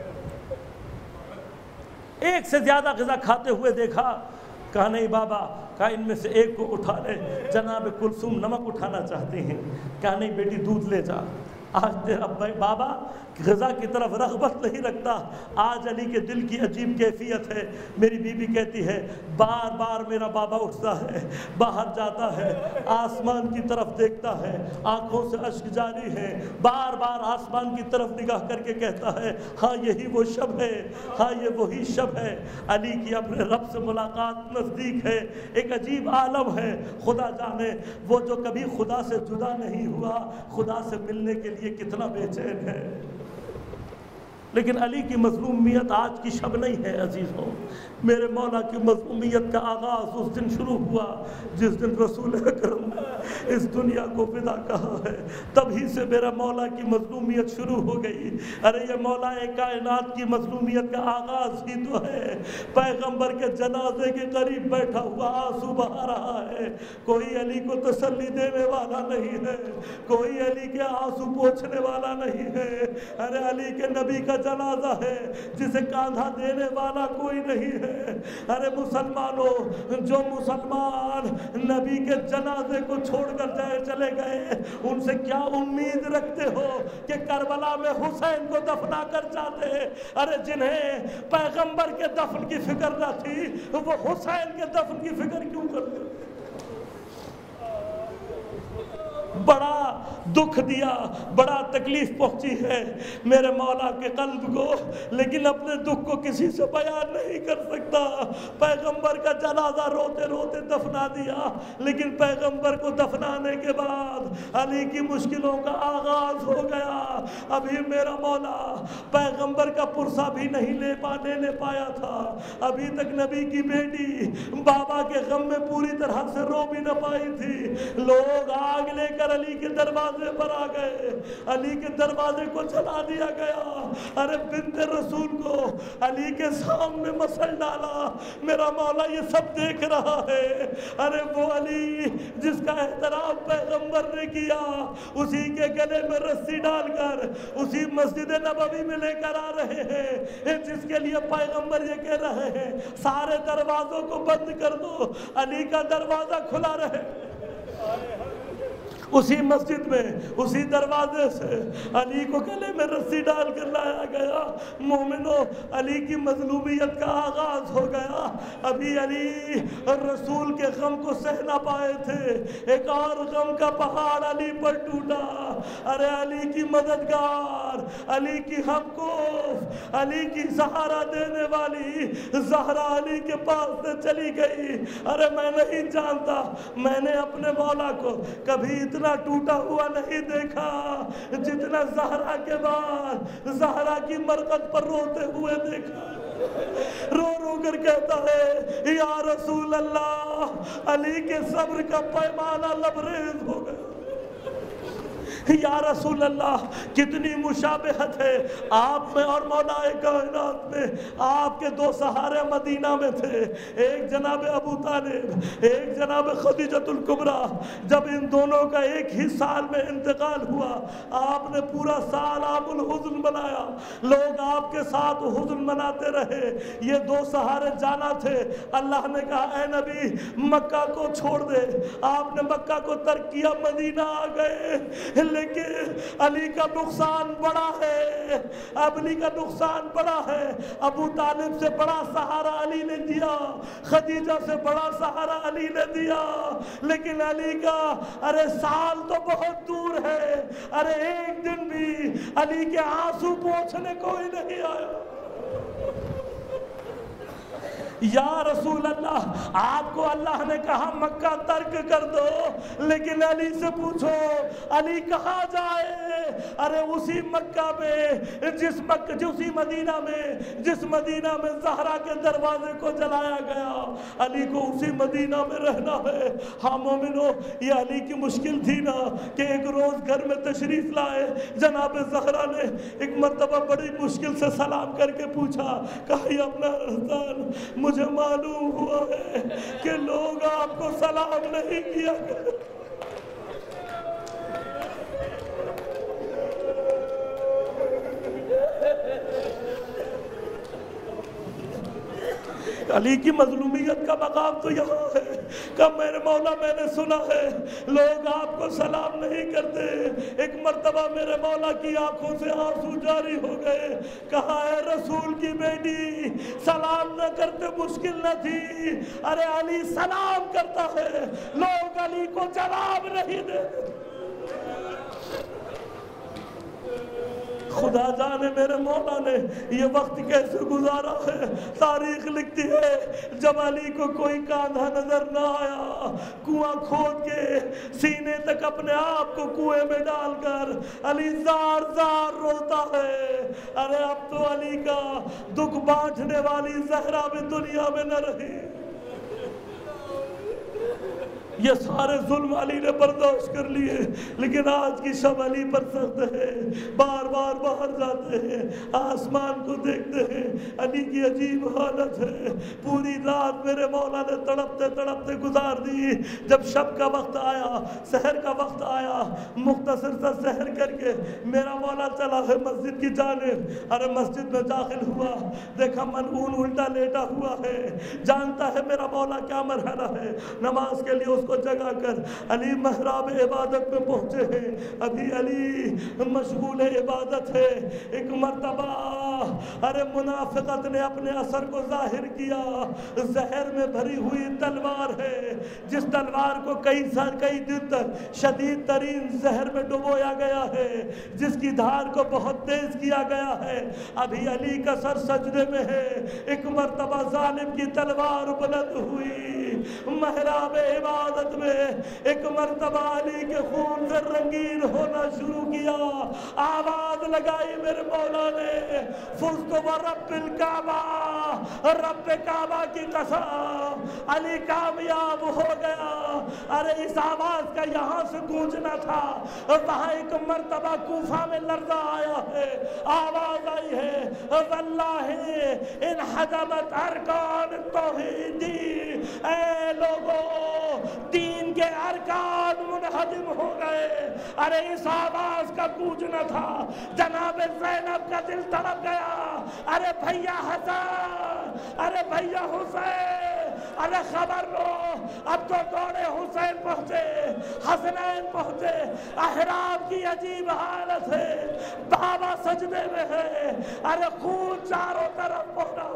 ایک سے زیادہ غذا کھاتے ہوئے دیکھا؟ کہا نہیں بابا، کہا ان میں سے ایک کو اٹھا لے۔ جناب کلثوم نمک اٹھانا چاہتے ہیں، کہا نہیں بیٹی دودھ لے جا۔ آج تیرا بابا غذا کی طرف رغبت نہیں رکھتا۔ آج علی کے دل کی عجیب کیفیت ہے۔ میری بیوی کہتی ہے بار بار میرا بابا اٹھتا ہے، باہر جاتا ہے، آسمان کی طرف دیکھتا ہے، آنکھوں سے اشک جاری ہے، بار بار آسمان کی طرف نگاہ کر کے کہتا ہے ہاں یہی وہ شب ہے، ہاں یہ وہی شب ہے۔ علی کی اپنے رب سے ملاقات نزدیک ہے، ایک عجیب عالم ہے۔ خدا جانے وہ جو کبھی خدا سے جدا نہیں ہوا خدا سے ملنے کے لیے کتنا بے چین ہے۔ لیکن علی کی مظلومیت آج کی شب نہیں ہے عزیزوں۔ میرے مولا کی مظلومیت کا آغاز اس دن شروع ہوا جس دن رسول اکرم نے اس دنیا کو فدا کہا ہے، تبھی سے میرے مولا کی مظلومیت شروع ہو گئی۔ ارے یہ مولا کائنات کی مظلومیت کا آغاز ہی تو ہے۔ پیغمبر کے جنازے کے قریب بیٹھا ہوا آنسو بہا رہا ہے، کوئی علی کو تسلی دینے والا نہیں ہے، کوئی علی کے آنسو پوچھنے والا نہیں ہے۔ ارے علی کے نبی کا جنازہ ہے جسے کاندھا دینے والا کوئی نہیں ہے۔ ارے مسلمانوں، جو مسلمان نبی کے جنازے کو چھوڑ کر جائے چلے گئے ان سے کیا امید رکھتے ہو کہ کربلا میں حسین کو دفنا کر جاتے؟ ارے جنہیں پیغمبر کے دفن کی فکر نہ تھی وہ حسین کے دفن کی فکر کیوں کرتے؟ بڑا دکھ دیا، بڑا تکلیف پہنچی ہے میرے مولا کے قلب کو، لیکن اپنے دکھ کو کسی سے بیان نہیں کر سکتا۔ پیغمبر کا جنازہ روتے روتے دفنا دیا، لیکن پیغمبر کو دفنانے کے بعد علی کی مشکلوں کا آغاز ہو گیا۔ ابھی میرا مولا پیغمبر کا پرسہ بھی نہیں لے پا لینے پایا تھا، ابھی تک نبی کی بیٹی بابا کے غم میں پوری طرح سے رو بھی نہ پائی تھی۔ لوگ آگ لے کر علی کے دروازے پر آ گئے، علی کے دروازے کو جلا دیا گیا۔ ارے بنت رسول کو علی کے سامنے مسل ڈالا۔ میرا مولا یہ سب دیکھ رہا ہے۔ ارے وہ علی جس کا احترام پیغمبر نے کیا، اسی کے گلے میں رسی ڈال کر کر اسی مسجد نبوی میں لے کر آ رہے ہیں جس کے لیے پیغمبر یہ کہہ رہے ہیں سارے دروازوں کو بند کر دو، علی کا دروازہ کھلا رہے۔ اسی مسجد میں اسی دروازے سے علی کو گلے میں رسی ڈال کر لایا گیا۔ مومنو، علی کی مظلومیت کا آغاز ہو گیا۔ ابھی علی رسول کے غم کو سہ نہ پائے تھے، ایک اور غم کا پہاڑ علی پر ٹوٹا۔ ارے علی کی مددگار، علی کی ہمکوف، علی کی سہارا دینے والی زہرا علی کے پاس سے چلی گئی۔ ارے میں نہیں جانتا، میں نے اپنے مولا کو کبھی اتنا ٹوٹا ہوا نہیں دیکھا جتنا زہرا کے بعد زہرا کی مرقد پر روتے ہوئے دیکھا۔ رو رو کر کہتا ہے یا رسول اللہ، علی کے صبر کا پیمانہ لبریز ہو گیا۔ یا رسول اللہ، کتنی مشابہت ہے آپ میں اور مولا کائنات میں۔ آپ کے دو سہارے مدینہ میں تھے، ایک جناب ابو طالب، ایک جناب خدیجۃ الکبریٰ۔ جب ان دونوں کا ایک ہی سال میں انتقال ہوا، آپ نے پورا سال عام الحزن بنایا، لوگ آپ کے ساتھ حزن مناتے رہے۔ یہ دو سہارے جانا تھے، اللہ نے کہا اے نبی مکہ کو چھوڑ دے۔ آپ نے مکہ کو ترک کیا، مدینہ آ گئے، لیکن علی کا نقصان بڑا ہے، اب علی کا نقصان بڑا ہے۔ ابو طالب سے بڑا سہارا علی نے دیا، خدیجہ سے بڑا سہارا علی نے دیا، لیکن علی کا ارے سال تو بہت دور ہے، ارے ایک دن بھی علی کے آنسو پوچھنے کوئی نہیں آیا۔ یا رسول اللہ، آپ کو اللہ نے کہا مکہ ترک کر دو، لیکن علی سے پوچھو علی کہاں جائے؟ ارے اسی مکہ میں جس مکہ اسی مدینہ میں جس مدینہ میں زہرا کے دروازے کو جلایا گیا، علی کو اسی مدینہ میں رہنا ہے۔ ہاں مومنو، یہ علی کی مشکل تھی نا کہ ایک روز گھر میں تشریف لائے، جناب زہرا نے ایک مرتبہ بڑی مشکل سے سلام کر کے پوچھا، کہا یا اپنا رسول، مجھے معلوم ہوا ہے کہ لوگ آپ کو سلام نہیں کیا کرتے۔ علی کی مظلومیت کا مقام تو یہاں ہے کہ میرے مولا میں نے سنا ہے لوگ آپ کو سلام نہیں کرتے۔ ایک مرتبہ میرے مولا کی آنکھوں سے آنسو جاری ہو گئے، کہا اے رسول کی بیٹی سلام نہ کرتے مشکل نہ تھی، ارے علی سلام کرتا ہے، لوگ علی کو جواب نہیں دیتے۔ خدا جانے میرے مولا نے یہ وقت کیسے گزارا ہے۔ تاریخ لکھتی ہے جب علی کو کوئی کاندھا نظر نہ آیا، کنواں کھود کے سینے تک اپنے آپ کو کنویں میں ڈال کر علی زار زار روتا ہے۔ ارے اب تو علی کا دکھ بانٹنے والی زہرا بھی دنیا میں نہ رہی۔ یہ سارے ظلم علی نے برداشت کر لیے، لیکن آج کی شب علی پر سخت ہے۔ بار بار باہر جاتے ہیں، آسمان کو دیکھتے ہیں، علی کی عجیب حالت ہے۔ پوری رات میرے مولا نے تڑپتے تڑپتے گزار دی۔ جب شب کا وقت آیا، سحر کا وقت آیا، مختصر سا سحر کر کے میرا مولا چلا ہے مسجد کی جانب۔ ارے مسجد میں داخل ہوا، دیکھا ملعون الٹا لیٹا ہوا ہے، جانتا ہے میرا مولا کیا مرحلہ ہے۔ نماز کے لیے اس کو جگا کر علی محراب عبادت میں پہنچے ہیں، ابھی علی مشغول عبادت ہے۔ ایک مرتبہ ارے منافقت نے اپنے اثر کو ظاہر کیا، زہر میں بھری ہوئی تلوار ہے، جس تلوار کو کئی سال کئی دن تک شدید ترین زہر میں ڈبویا گیا ہے، جس کی دھار کو بہت تیز کیا گیا ہے۔ ابھی علی کا سر سجدے میں ہے، ایک مرتبہ ظالم کی تلوار بلند ہوئی، محراب عبادت میں ایک مرتبہ علی کے خون سے رنگین ہونا شروع کیا۔ آواز لگائی میرے مولا نے، فزت ورب الکعبہ، رب کعبہ کی قسم علی کامیاب ہو گیا۔ ارے اس آواز کا یہاں سے گونجنا تھا، وہاں ایک مرتبہ کوفہ میں لرزہ آیا ہے، آواز آئی ہے واللہ ان حجبت ارکان التوحید، اے اے لوگوں دین کے ارکان منہدم ہو گئے. ارے اس آواز کا گونجنا تھا جناب زینب کا دل تڑپ گیا. ارے بھیا حسن، ارے بھیا حسین، ارے خبر لو اب تو دوڑے حسین پہنچے، حسنین پہنچے. احرام کی عجیب حالت ہے، بابا سجدے میں ہے. ارے خون چاروں طرف بہنا.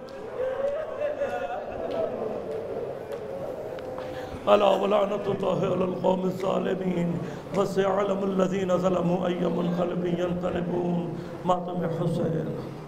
الا ولعنۃ اللہ علی القوم الظالمین وسيعلم الذين ظلموا أي منقلب ينقلبون. ماتم حسین.